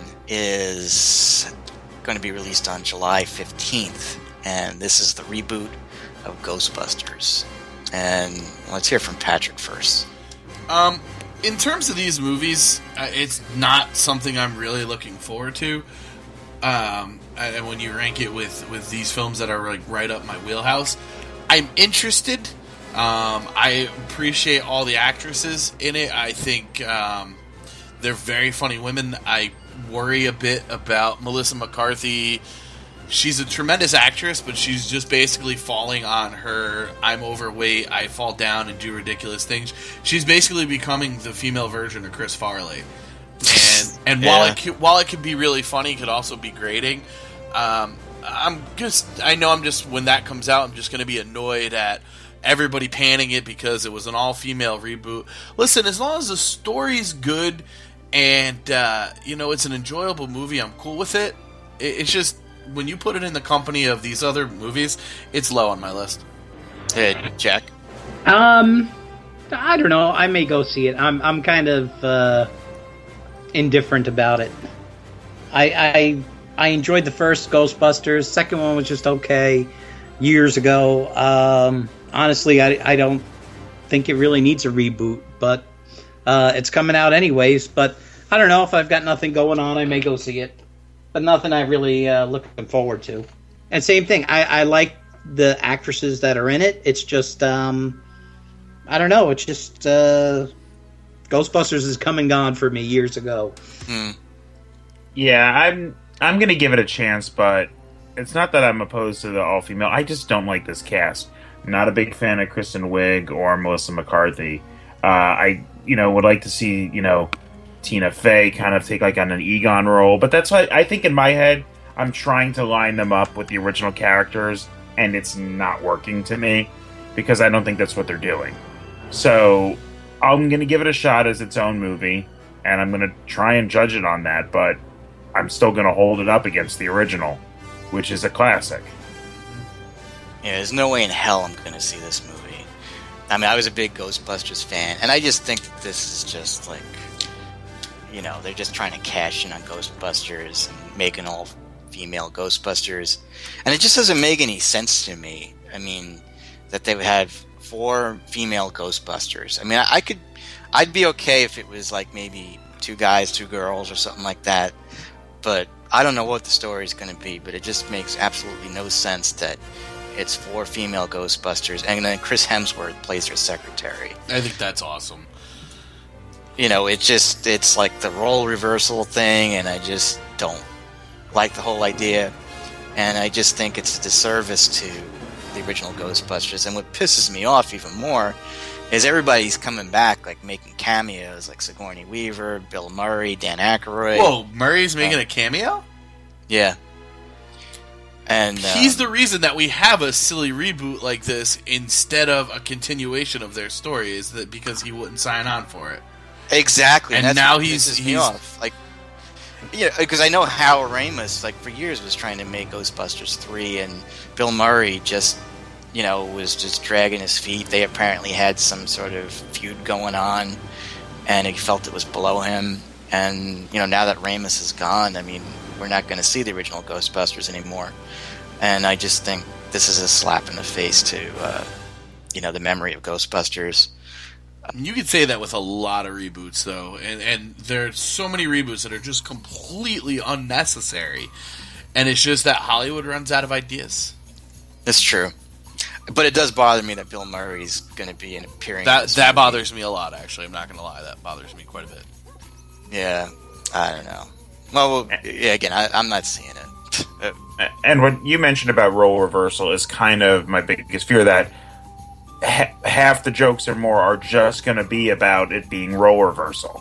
is going to be released on July fifteenth, and this is the reboot of Ghostbusters. And let's hear from Patrick first. Um, in terms of these movies, uh, it's not something I'm really looking forward to. Um, and when you rank it with, with these films that are like right up my wheelhouse, I'm interested. Um, I appreciate all the actresses in it. I think um, they're very funny women. I worry a bit about Melissa McCarthy. She's a tremendous actress, but she's just basically falling on her I'm overweight, I fall down and do ridiculous things. She's basically becoming the female version of Chris Farley. And and Yeah. while it could, while it could be really funny, it could also be grating. Um, I'm just I know I'm just when that comes out, I'm just going to be annoyed at everybody panning it because it was an all-female reboot. Listen, as long as the story's good and uh, you know it's an enjoyable movie, I'm cool with it. it. It's just when you put it in the company of these other movies, it's low on my list. Hey, Jack. Um, I don't know. I may go see it. I'm I'm kind of uh, indifferent about it. I, I I enjoyed the first Ghostbusters. Second one was just okay years ago. Um, honestly, I I don't think it really needs a reboot, but uh, it's coming out anyways. But I don't know if I've got nothing going on. I may go see it, but nothing I really uh, looking forward to. And same thing. I, I like the actresses that are in it. It's just, um, I don't know. It's just uh, Ghostbusters has come and gone for me years ago. Hmm. Yeah, I'm I'm gonna give it a chance, but it's not that I'm opposed to the all female. I just don't like this cast. I'm not a big fan of Kristen Wiig or Melissa McCarthy. Uh, I you know would like to see you know Tina Fey kind of take like on an Egon role, but that's why I think in my head I'm trying to line them up with the original characters, and it's not working to me because I don't think that's what they're doing. So I'm gonna give it a shot as its own movie, and I'm gonna try and judge it on that, but I'm still going to hold it up against the original, which is a classic. Yeah, there's no way in hell I'm going to see this movie. I mean, I was a big Ghostbusters fan, and I just think that this is just like, you know, they're just trying to cash in on Ghostbusters and make an all-female Ghostbusters. And it just doesn't make any sense to me. I mean, that they would have four female Ghostbusters. I mean, I, I could, I'd be okay if it was like maybe two guys, two girls, or something like that. But I don't know what the story is going to be, but it just makes absolutely no sense that it's four female Ghostbusters, and then Chris Hemsworth plays her secretary. I think that's awesome. You know, it just, it's like the role reversal thing, and I just don't like the whole idea. And I just think it's a disservice to the original Ghostbusters. And what pisses me off even more is everybody's coming back, like making cameos, like Sigourney Weaver, Bill Murray, Dan Aykroyd. Whoa, Murray's making uh, a cameo? Yeah. And he's um, the reason that we have a silly reboot like this instead of a continuation of their story, is that because he wouldn't sign on for it. Exactly. And that's now what he's- pisses me he's- off. Like, yeah, because I know Hal Ramis, like, for years was trying to make Ghostbusters three, and Bill Murray just, you know, was just dragging his feet. They apparently had some sort of feud going on, and he felt it was below him. And, you know, now that Ramis is gone, I mean, we're not going to see the original Ghostbusters anymore. And I just think this is a slap in the face to, uh, you know, the memory of Ghostbusters. You could say that with a lot of reboots, though, and and there's so many reboots that are just completely unnecessary, and it's just that Hollywood runs out of ideas. It's true. But it does bother me that Bill Murray's going to be an appearing in That this that movie. bothers me a lot, actually. I'm not going to lie, that bothers me quite a bit. Yeah, I don't know. Well, yeah, again, I, I'm not seeing it. Uh, And what you mentioned about role reversal is kind of my biggest fear, that ha- half the jokes or more are just going to be about it being role reversal.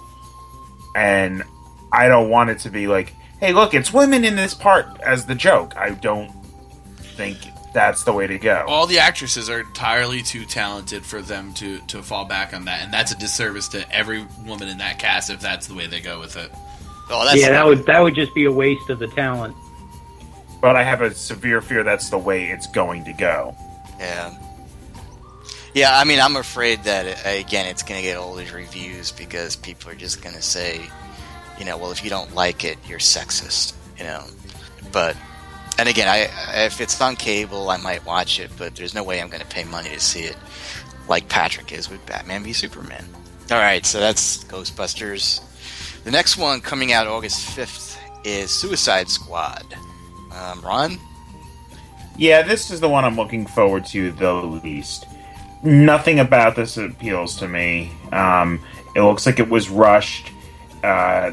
And I don't want it to be like, hey, look, it's women in this part as the joke. I don't think that's the way to go. All the actresses are entirely too talented for them to, to fall back on that, and that's a disservice to every woman in that cast if that's the way they go with it. oh, that's Yeah, that would that would just be a waste of the talent. But I have a severe fear that's the way it's going to go. Yeah. Yeah, I mean, I'm afraid that, uh, again, it's going to get all these reviews because people are just going to say, you know, well, if you don't like it, you're sexist, you know. But, and again, I if it's on cable, I might watch it, but there's no way I'm going to pay money to see it like Patrick is with Batman v Superman. All right, so that's Ghostbusters. The next one coming out August fifth is Suicide Squad. Um, Ron? Yeah, this is the one I'm looking forward to the least. Nothing about this appeals to me. Um, it looks like it was rushed. Uh,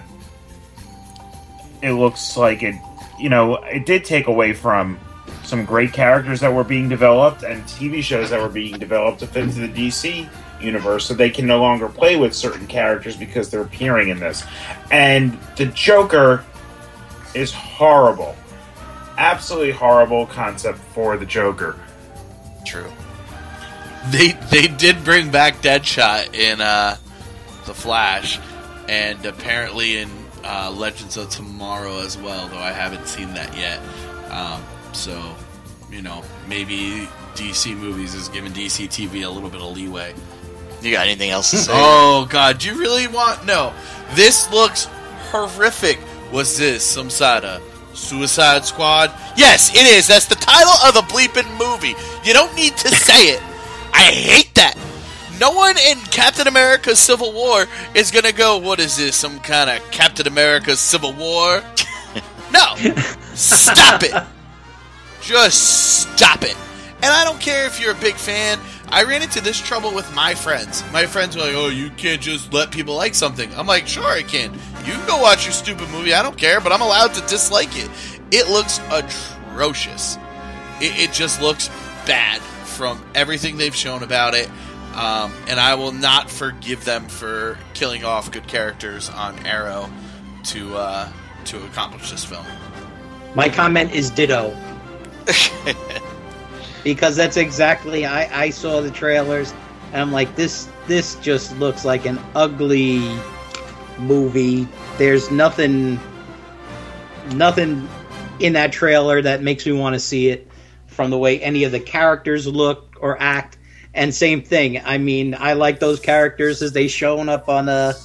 it looks like it, you know, it did take away from some great characters that were being developed and T V shows that were being developed to fit into the D C universe, so they can no longer play with certain characters because they're appearing in this. And the Joker is horrible. Absolutely horrible concept for the Joker. True. They they did bring back Deadshot in uh, The Flash, and apparently in uh, Legends of Tomorrow as well, though I haven't seen that yet. Um, so, you know, maybe D C Movies is giving D C T V a little bit of leeway. You got anything else to say? Oh, God, do you really want... No, this looks horrific. Was this some sort of Suicide Squad? Yes, it is. That's the title of the bleeping movie. You don't need to say it. I hate that. No one in Captain America Civil War is going to go, what is this, some kind of Captain America Civil War? No. Stop it. Just stop it. And I don't care if you're a big fan. I ran into this trouble with my friends. My friends were like, oh, you can't just let people like something. I'm like, sure I can. You can go watch your stupid movie. I don't care, but I'm allowed to dislike it. It looks atrocious. It, it just looks bad from everything they've shown about it. Um, and I will not forgive them for killing off good characters on Arrow to uh, to accomplish this film. My comment is ditto. Because that's exactly, I, I saw the trailers, and I'm like, this this just looks like an ugly movie. There's nothing, nothing in that trailer that makes me want to see it from the way any of the characters look or act. And same thing, I mean, I like those characters as they shown up on uh,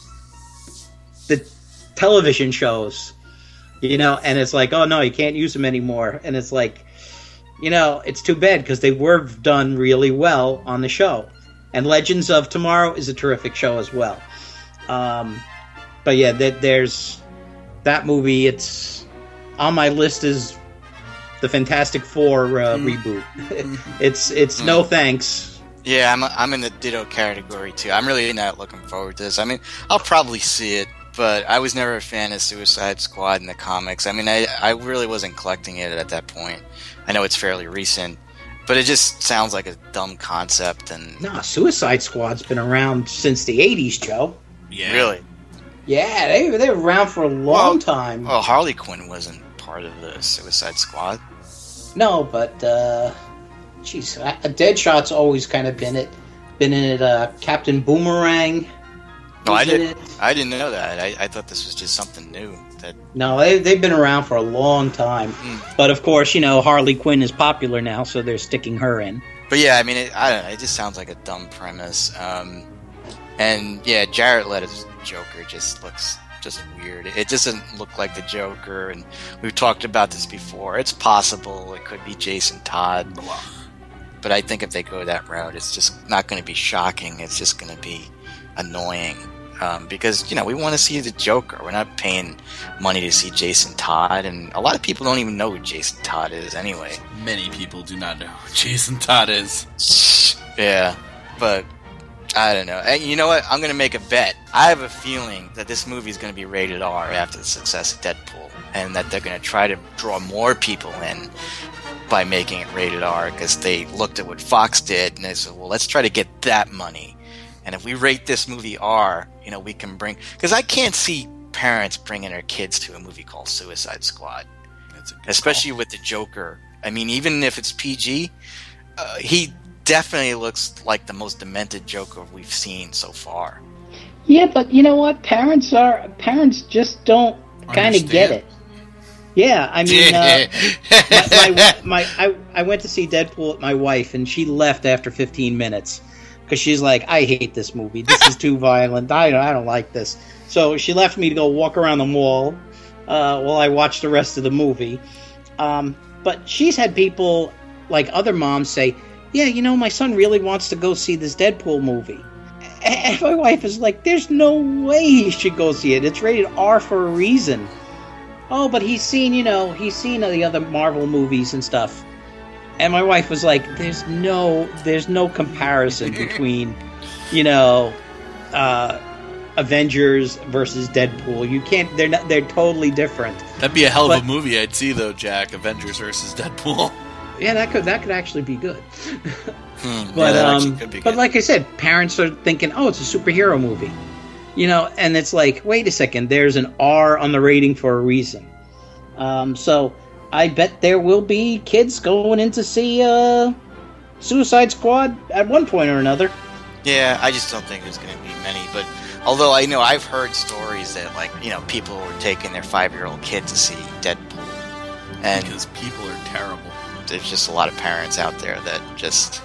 the television shows, you know, and it's like, oh no, you can't use them anymore. And it's like, you know, it's too bad because they were done really well on the show. And Legends of Tomorrow is a terrific show as well. Um, but yeah, that there's that movie. It's on my list as the Fantastic Four uh, mm. reboot. it's it's mm. no thanks. Yeah, I'm I'm in the ditto category too. I'm really not looking forward to this. I mean, I'll probably see it, but I was never a fan of Suicide Squad in the comics. I mean, I I really wasn't collecting it at that point. I know it's fairly recent, but it just sounds like a dumb concept. And no, Suicide Squad's been around since the eighties, Joe. Yeah, really. Yeah, they they were around for a long well, time. Well, Harley Quinn wasn't part of the Suicide Squad. No, but uh, jeez, Deadshot's always kind of been it. Been in it. Uh, Captain Boomerang. No, I didn't. I didn't know that. I, I thought this was just something new. That no, they they've been around for a long time. Mm. But of course, you know, Harley Quinn is popular now, so they're sticking her in. But yeah, I mean, it, I don't know. It just sounds like a dumb premise. Um, and yeah, Jared Leto's Joker just looks just weird. It doesn't look like the Joker, and we've talked about this before. It's possible it could be Jason Todd, but I think if they go that route, it's just not going to be shocking. It's just going to be annoying. Um, because, you know, we want to see the Joker. We're not paying money to see Jason Todd, and a lot of people don't even know who Jason Todd is anyway. Many people do not know who Jason Todd is. Yeah, but I don't know. And you know what? I'm going to make a bet. I have a feeling that this movie is going to be rated R after the success of Deadpool, and that they're going to try to draw more people in by making it rated R, because they looked at what Fox did, and they said, well, let's try to get that money. And if we rate this movie R, you know, we can bring... Because I can't see parents bringing their kids to a movie called Suicide Squad. That's a good Especially call. with the Joker. I mean, even if it's P G, uh, he definitely looks like the most demented Joker we've seen so far. Yeah, but you know what? Parents are... Parents just don't kind of get it. Yeah, I mean, uh, my, my, my, I, I went to see Deadpool with my wife, and she left after fifteen minutes. Because she's like, I hate this movie. This is too violent. I don't, I don't like this. So she left me to go walk around the mall uh, while I watched the rest of the movie. Um, but she's had people, like other moms, say, yeah, you know, my son really wants to go see this Deadpool movie. And my wife is like, there's no way he should go see it. It's rated R for a reason. Oh, but he's seen, you know, he's seen the other Marvel movies and stuff. And my wife was like, "There's no, there's no comparison between, you know, uh, Avengers versus Deadpool. You can't. They're not. They're totally different." That'd be a hell but, of a movie I'd see, though, Jack. Avengers versus Deadpool. Yeah, that could that could actually be good. Hmm, but yeah, um, could be but good. like I said, parents are thinking, "Oh, it's a superhero movie," you know, and it's like, wait a second, there's an R on the rating for a reason. Um, so. I bet there will be kids going in to see uh, Suicide Squad at one point or another. Yeah, I just don't think there's going to be many. But although I know I've heard stories that, like, you know, people were taking their five-year-old kid to see Deadpool, and because people are terrible. There's just a lot of parents out there that just.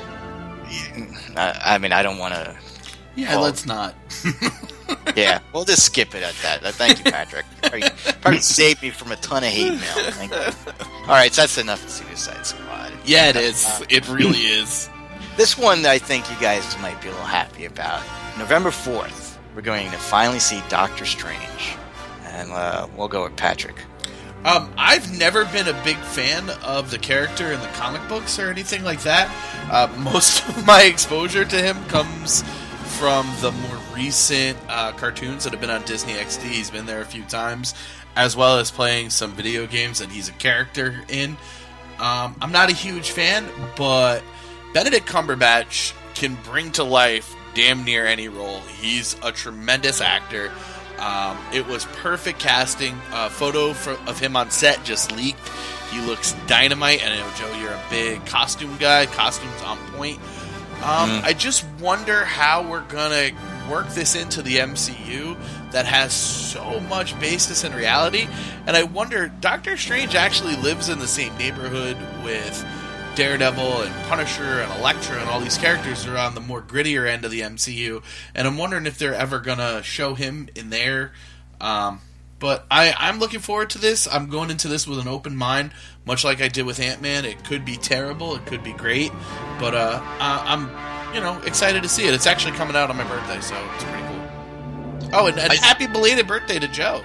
I, I mean, I don't want to. Yeah, well, let's not. Yeah, we'll just skip it at that. Uh, thank you, Patrick. Probably, probably saved me from a ton of hate mail. Thank you. All right, so that's enough of Suicide Squad. Yeah, it is. Uh, it really is. This one I think you guys might be a little happy about. November fourth, we're going to finally see Doctor Strange. And uh, we'll go with Patrick. Um, I've never been a big fan of the character in the comic books or anything like that. Uh, most of my exposure to him comes from the more recent uh, cartoons that have been on Disney X D. He's been there a few times, as well as playing some video games that he's a character in. Um, I'm not a huge fan, but Benedict Cumberbatch can bring to life damn near any role. He's a tremendous actor. Um, it was perfect casting. A photo for, of him on set just leaked. He looks dynamite. And I know, Joe, you're a big costume guy. Costumes on point. Um, mm. I just wonder how we're going to work this into the M C U that has so much basis in reality. And I wonder, Doctor Strange actually lives in the same neighborhood with Daredevil and Punisher and Elektra and all these characters are on the more grittier end of the M C U, and I'm wondering if they're ever gonna show him in there. Um, but I, I'm looking forward to this. I'm going into this with an open mind, much like I did with Ant-Man. It could be terrible, it could be great, but uh, I, I'm you know excited to see it. It's actually coming out on my birthday, so it's pretty cool. Oh, and, and I, happy belated birthday to Joe.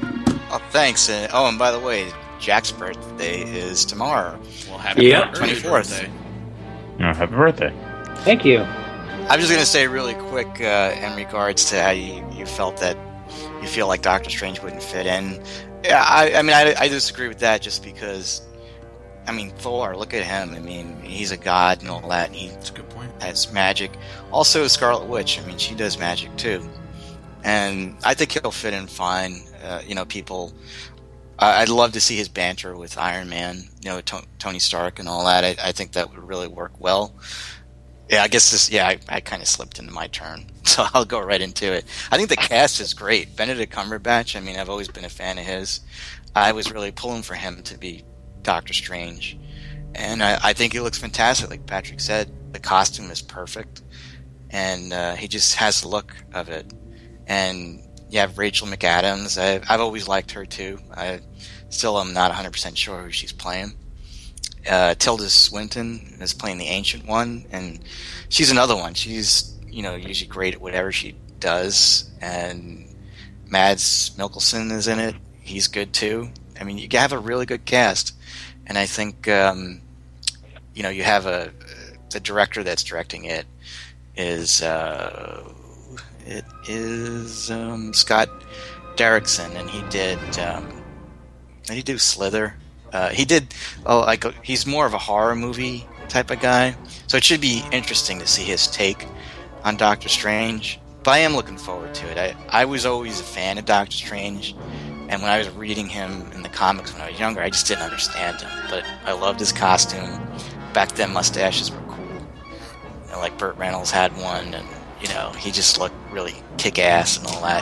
Oh, thanks. And, oh, and by the way, Jack's birthday is tomorrow. Well, happy yep. twenty-fourth. birthday. No, happy birthday. Thank you. I'm just going to say really quick uh, in regards to how you, you felt that you feel like Doctor Strange wouldn't fit in. Yeah, I, I mean, I, I disagree with that just because, I mean, Thor, look at him. I mean, he's a god and all that. And he That's a good point. has magic. Also, Scarlet Witch, I mean, she does magic too. And I think he'll fit in fine. Uh, you know, people... Uh, I'd love to see his banter with Iron Man, you know, to- Tony Stark and all that. I, I think that would really work well. Yeah, I guess this, yeah, I, I kind of slipped into my turn, so I'll go right into it. I think the cast is great. Benedict Cumberbatch, I mean, I've always been a fan of his. I was really pulling for him to be Doctor Strange. And I, I think he looks fantastic. Like Patrick said, the costume is perfect. And uh, he just has the look of it. And you have Rachel McAdams. I, I've always liked her too. I still am not one hundred percent sure who she's playing. Uh, Tilda Swinton is playing the Ancient One, and she's another one. She's, you know, usually great at whatever she does. And Mads Mikkelsen is in it. He's good too. I mean, you have a really good cast, and I think um, you know you have a the director that's directing it is. Uh, It is um, Scott Derrickson, and he did. Um, did he do Slither? Uh, he did. Oh, like he's more of a horror movie type of guy, so it should be interesting to see his take on Doctor Strange. But I am looking forward to it. I I was always a fan of Doctor Strange, and when I was reading him in the comics when I was younger, I just didn't understand him. But I loved his costume. Back then, mustaches were cool. You know, like Burt Reynolds had one, and. You know, he just looked really kick-ass and all that.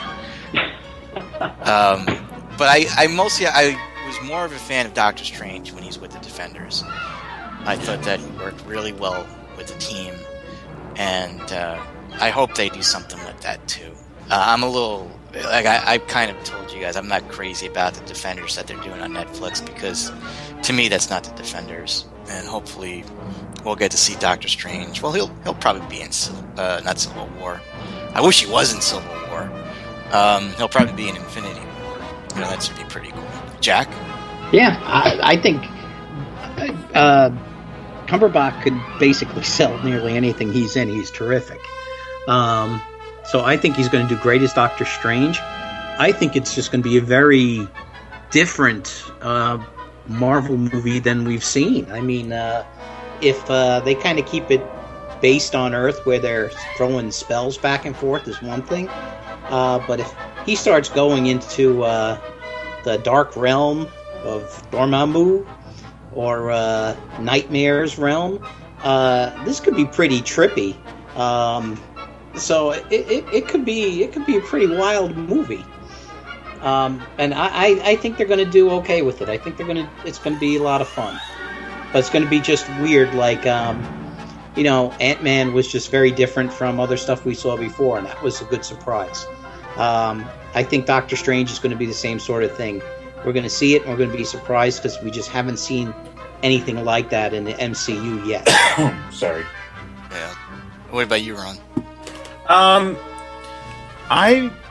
Um, but I, I mostly, I was more of a fan of Doctor Strange when he's with the Defenders. I thought that he worked really well with the team, and uh, I hope they do something like that too. Uh, I'm a little, like I, I kind of told you guys, I'm not crazy about the Defenders that they're doing on Netflix because, to me, that's not the Defenders, and hopefully. We'll get to see Doctor Strange. Well, he'll he'll probably be in uh, not Civil War. I wish he was in Civil War. Um, he'll probably be in Infinity War. You know, that should be pretty cool. Jack? Yeah, I, I think uh, Cumberbatch could basically sell nearly anything he's in. He's terrific. Um, so I think he's going to do great as Doctor Strange. I think it's just going to be a very different uh, Marvel movie than we've seen. I mean, uh, if uh, they kind of keep it based on Earth where they're throwing spells back and forth is one thing. Uh, but if he starts going into uh, the dark realm of Dormammu or uh, Nightmare's realm, uh, this could be pretty trippy. Um, so it, it, it could be it could be a pretty wild movie. Um, and I, I, I think they're going to do okay with it. I think they're going to it's going to be a lot of fun. But it's going to be just weird, like, um, you know, Ant-Man was just very different from other stuff we saw before, and that was a good surprise. Um, I think Doctor Strange is going to be the same sort of thing. We're going to see it, and we're going to be surprised because we just haven't seen anything like that in the M C U yet. Sorry. Yeah. What about you, Ron? Um, I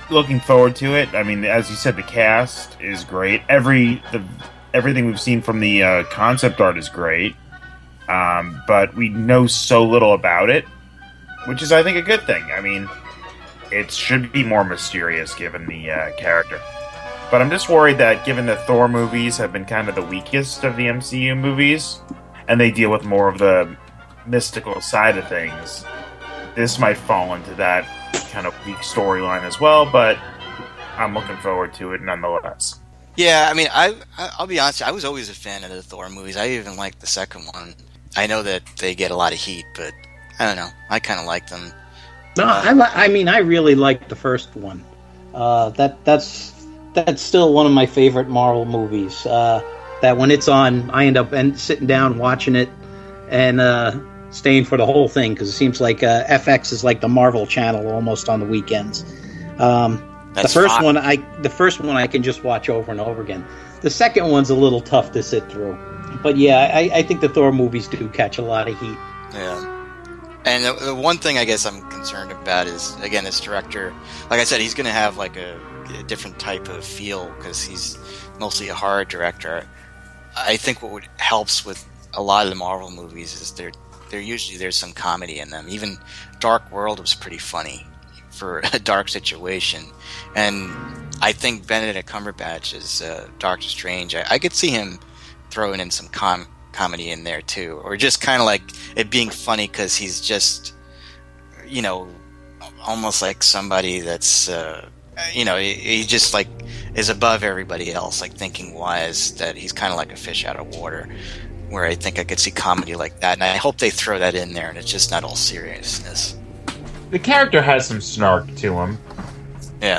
looking forward to it. I mean, as you said, the cast is great. Every the everything we've seen from the uh, concept art is great, um, but we know so little about it, which is, I think, a good thing. I mean, it should be more mysterious given the uh, character. But I'm just worried that given the Thor movies have been kind of the weakest of the M C U movies, and they deal with more of the mystical side of things, this might fall into that kind of weak storyline as well, but I'm looking forward to it nonetheless. Yeah, I mean, I, I I'll be honest, I was always a fan of the Thor movies. I even liked the second one. I know that they get a lot of heat, but I don't know. I kind of like them. No, uh, I li- I mean, I really liked the first one. Uh, that that's that's still one of my favorite Marvel movies. Uh, that when it's on, I end up and sitting down watching it and uh, staying for the whole thing, because it seems like uh, F X is like the Marvel channel almost on the weekends. Um, the first hot. one, I the first one I can just watch over and over again. The second one's a little tough to sit through, but yeah, I, I think the Thor movies do catch a lot of heat. Yeah. And the, the one thing I guess I'm concerned about is, again, this director, like I said, he's going to have like a, a different type of feel because he's mostly a horror director. I think what would, helps with a lot of the Marvel movies is they're, they're usually there's some comedy in them. Even Dark World was pretty funny for a dark situation. And I think Benedict Cumberbatch's uh, Doctor Strange, I, I could see him throwing in some com- comedy in there too, or just kind of like it being funny because he's just, you know, almost like somebody that's, uh, you know, he, he just like is above everybody else, like thinking wise, that he's kind of like a fish out of water. Where I think I could see comedy like that, and I hope they throw that in there, and it's just not all seriousness. The character has some snark to him. Yeah,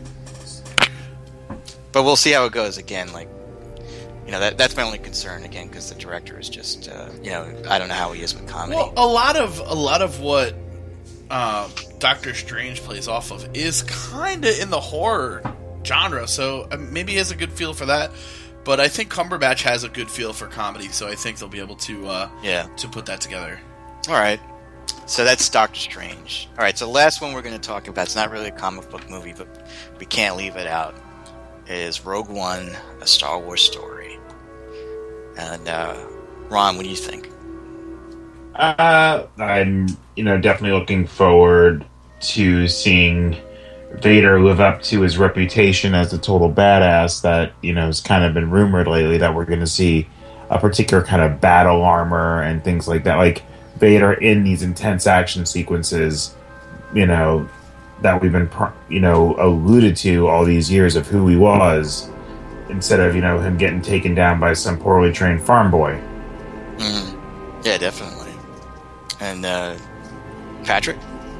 but we'll see how it goes. Again, like, you know, that that's my only concern again, because the director is just, uh, you know, I don't know how he is with comedy. Well, a lot of a lot of what uh, Doctor Strange plays off of is kind of in the horror genre, so uh, maybe he has a good feel for that. But I think Cumberbatch has a good feel for comedy, so I think they'll be able to uh, yeah to put that together. All right, so that's Doctor Strange. All right, so the last one we're going to talk about, it's not really a comic book movie, but we can't leave it out, is Rogue One, A Star Wars Story. And uh, Ron, what do you think? Uh, I'm, you know, definitely looking forward to seeing Vader live up to his reputation as a total badass that, you know, has kind of been rumored lately, that we're going to see a particular kind of battle armor and things like that. Like Vader in these intense action sequences, you know, that we've been, you know, alluded to all these years of who he was, instead of, you know, him getting taken down by some poorly trained farm boy. Mm-hmm. Yeah, definitely. And, uh, Patrick?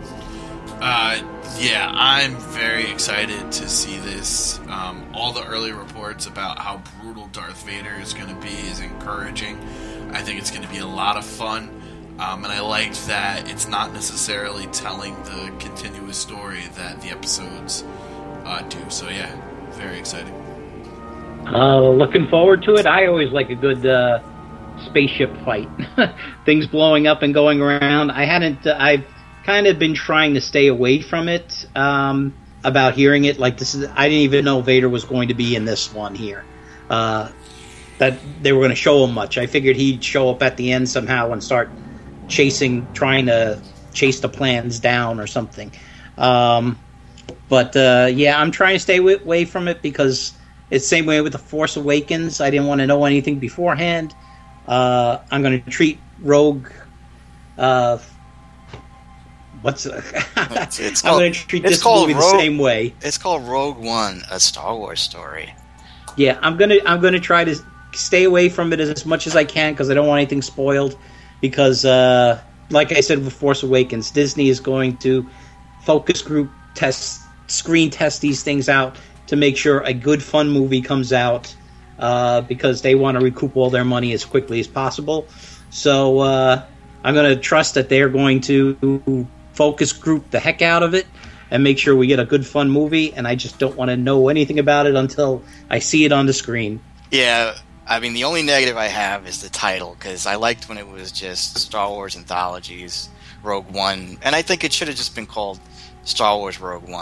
Uh, yeah, I'm very excited to see this. Um, all the early reports about how brutal Darth Vader is going to be is encouraging. I think it's going to be a lot of fun. Um, and I liked that it's not necessarily telling the continuous story that the episodes uh, do. So, yeah, very exciting. Uh, looking forward to it. I always like a good uh, spaceship fight. Things blowing up and going around. I hadn't... Uh, I've kind of been trying to stay away from it, um, about hearing it. Like, this is... I didn't even know Vader was going to be in this one here. Uh, that they were going to show him much. I figured he'd show up at the end somehow and start chasing, trying to chase the plans down or something. Um, but, uh, yeah, I'm trying to stay away from it because it's the same way with The Force Awakens. I didn't want to know anything beforehand. Uh, I'm going to treat Rogue... Uh, what's... it's, it's I'm called, going to treat this movie Rogue, the same way. It's called Rogue One, A Star Wars Story. Yeah, I'm going to I'm going to try to stay away from it as, as much as I can because I don't want anything spoiled. Because, uh, like I said with Force Awakens, Disney is going to focus group test, screen test these things out to make sure a good, fun movie comes out uh, because they want to recoup all their money as quickly as possible. So uh, I'm going to trust that they're going to focus group the heck out of it and make sure we get a good, fun movie. And I just don't want to know anything about it until I see it on the screen. Yeah. I mean, the only negative I have is the title, because I liked when it was just Star Wars Anthologies, Rogue One, and I think it should have just been called Star Wars Rogue One,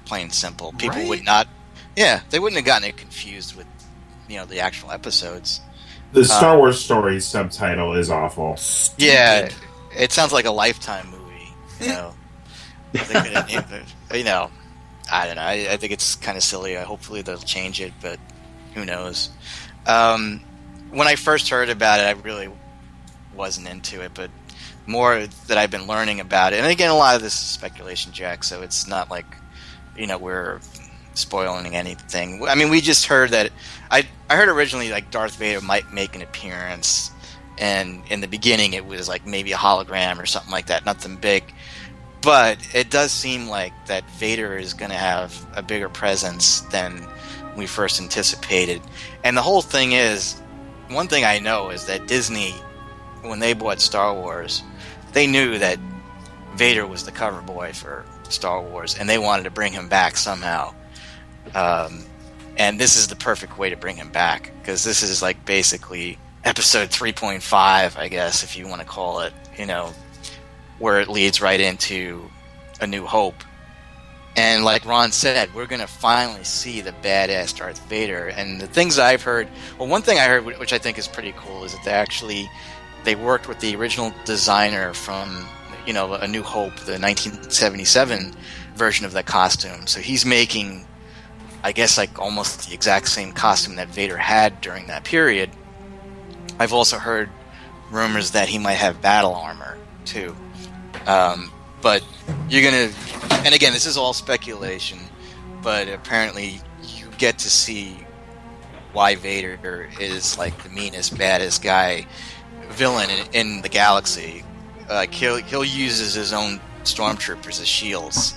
plain and simple. People Right? would not. Yeah, they wouldn't have gotten it confused with, you know, the actual episodes. The Star Wars Stories subtitle is awful. Yeah, it sounds like a Lifetime movie. You know, they could have named it, you know, I don't know. I, I think it's kind of silly. Hopefully they'll change it, but who knows? Um, when I first heard about it, I really wasn't into it, but more that I've been learning about it, and again, a lot of this is speculation, Jack. So it's not like, you know, we're spoiling anything. I mean, we just heard that. I I heard originally like Darth Vader might make an appearance, and in the beginning it was like maybe a hologram or something like that, nothing big. But it does seem like that Vader is going to have a bigger presence than we first anticipated. And the whole thing is, one thing I know is that Disney, when they bought Star Wars, they knew that Vader was the cover boy for Star Wars, and they wanted to bring him back somehow. Um, and this is the perfect way to bring him back, because this is like basically episode three point five, I guess, if you want to call it, you know, where it leads right into A New Hope. And like Ron said, we're going to finally see the badass Darth Vader. And the things I've heard, well, one thing I heard, which I think is pretty cool, is that they actually, they worked with the original designer from, you know, A New Hope, the nineteen seventy-seven version of that costume. So he's making, I guess, like almost the exact same costume that Vader had during that period. I've also heard rumors that he might have battle armor too. Um, but you're gonna, and again, this is all speculation, but apparently you get to see why Vader is like the meanest, baddest guy, villain in, in the galaxy. Like he'll he'll uses his own stormtroopers as shields.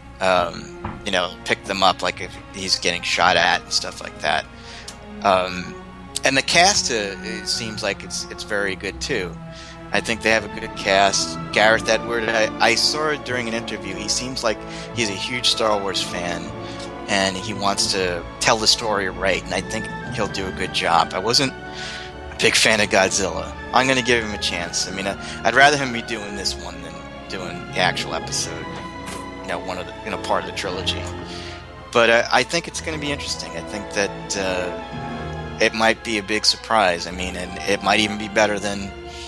Um, you know, pick them up like if he's getting shot at and stuff like that. Um, and the cast, uh, it seems like it's it's very good too. I think they have a good cast. Gareth Edward, I, I saw it during an interview. He seems like he's a huge Star Wars fan, and he wants to tell the story right, and I think he'll do a good job. I wasn't a big fan of Godzilla. I'm going to give him a chance. I mean, I, I'd rather him be doing this one than doing the actual episode, you know, one of the, you know, part of the trilogy. But uh, I think it's going to be interesting. I think that uh, it might be a big surprise. I mean, and it might even be better than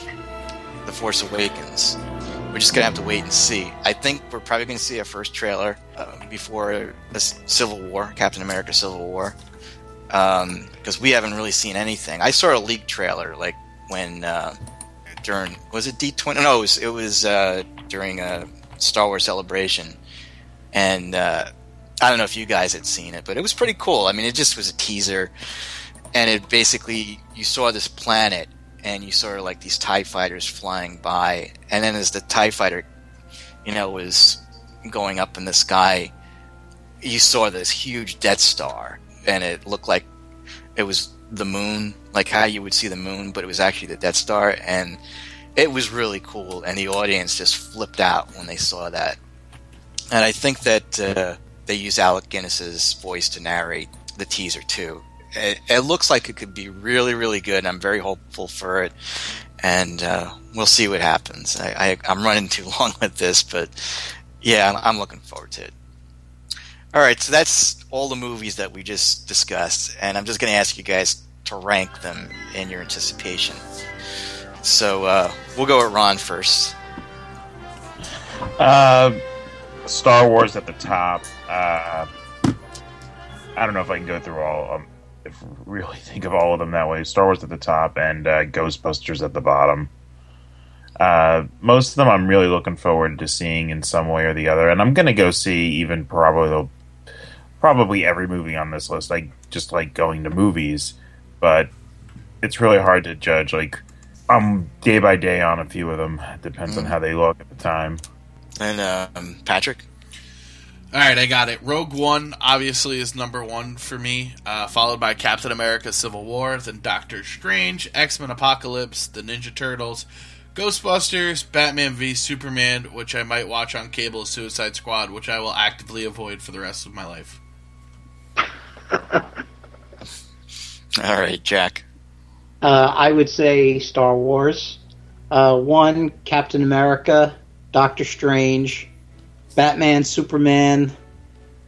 The Force Awakens. We're just gonna have to wait and see. I think we're probably gonna see a first trailer uh, before the Civil War, Captain America: Civil War, because um, we haven't really seen anything. I saw a leaked trailer, like when uh, during was it D twenty? No, it was, it was uh, during a Star Wars Celebration, and uh, I don't know if you guys had seen it, but it was pretty cool. I mean, it just was a teaser, and it basically you saw this planet. And you saw like these TIE fighters flying by, and then as the TIE fighter, you know, was going up in the sky, you saw this huge Death Star, and it looked like it was the moon, like how you would see the moon, but it was actually the Death Star, and it was really cool, and the audience just flipped out when they saw that. And I think that uh, they used Alec Guinness's voice to narrate the teaser too. It, it looks like it could be really, really good, and I'm very hopeful for it. And uh, we'll see what happens. I, I, I'm running too long with this, but yeah, I'm, I'm looking forward to it. All right, so that's all the movies that we just discussed, and I'm just going to ask you guys to rank them in your anticipation. So uh, we'll go with Ron first. Uh, Star Wars at the top. Uh, I don't know if I can go through all of them. If really think of all of them that way. Star Wars at the top and uh, Ghostbusters at the bottom. Uh, most of them I'm really looking forward to seeing in some way or the other, and I'm going to go see even probably probably every movie on this list. I just like going to movies, but it's really hard to judge. Like I'm day by day on a few of them. It depends mm. on how they look at the time. And um, Patrick? All right, I got it. Rogue One obviously is number one for me, uh, followed by Captain America: Civil War, then Doctor Strange, X-Men: Apocalypse, the Ninja Turtles, Ghostbusters, Batman v Superman, which I might watch on cable, Suicide Squad, which I will actively avoid for the rest of my life. All right, Jack. Uh, I would say Star Wars. Uh, one, Captain America, Doctor Strange, Batman, Superman,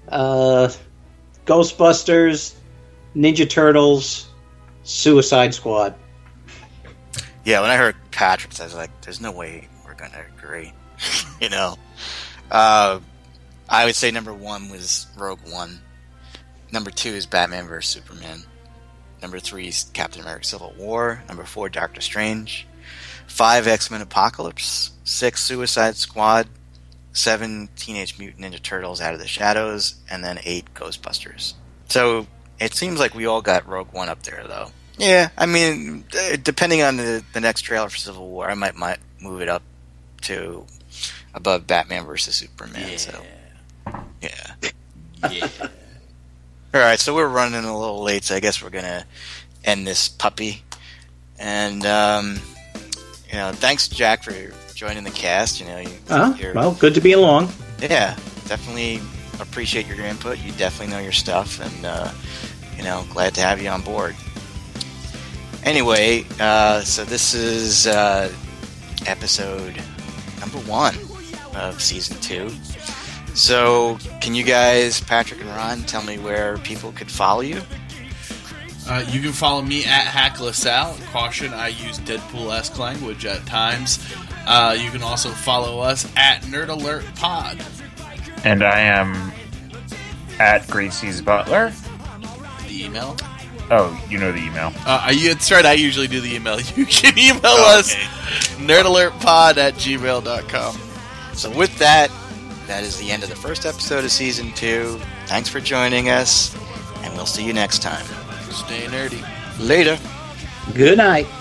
uh, Ghostbusters, Ninja Turtles, Suicide Squad. Yeah, when I heard Patrick's, I was like, there's no way we're going to agree. you know? Uh, I would say number one was Rogue One. Number two is Batman versus Superman. Number three is Captain America Civil War. Number four, Doctor Strange. Five, X-Men Apocalypse. Six, Suicide Squad. Seven, Teenage Mutant Ninja Turtles Out of the Shadows. And then eight, Ghostbusters. So it seems like we all got Rogue One up there, though. Yeah, I mean, depending on the, the next trailer for Civil War, I might, might move it up to above Batman versus Superman. Yeah. So, yeah. Yeah. All right, so we're running a little late, so I guess we're gonna end this puppy. And um, you know, thanks, Jack, for joining the cast. You know, you, Uh, you're, well, good to be along. yeah, definitely appreciate your input. You definitely know your stuff, and uh, you know, glad to have you on board. Anyway, uh, so this is uh, episode number one of season two. So, can you guys, Patrick and Ron, tell me where people could follow you? Uh, you can follow me at HackLaSalle. Caution, I use Deadpool-esque language at times. Uh, you can also follow us at Nerd Alert Pod. And I am at Gracie's Butler. The email. Oh, you know the email. Uh, you, that's right, I usually do the email. You can email Oh, us, okay. nerdalertpod at gmail dot com. So with that, that is the end of the first episode of Season two. Thanks for joining us, and we'll see you next time. Stay nerdy. Later. Good night.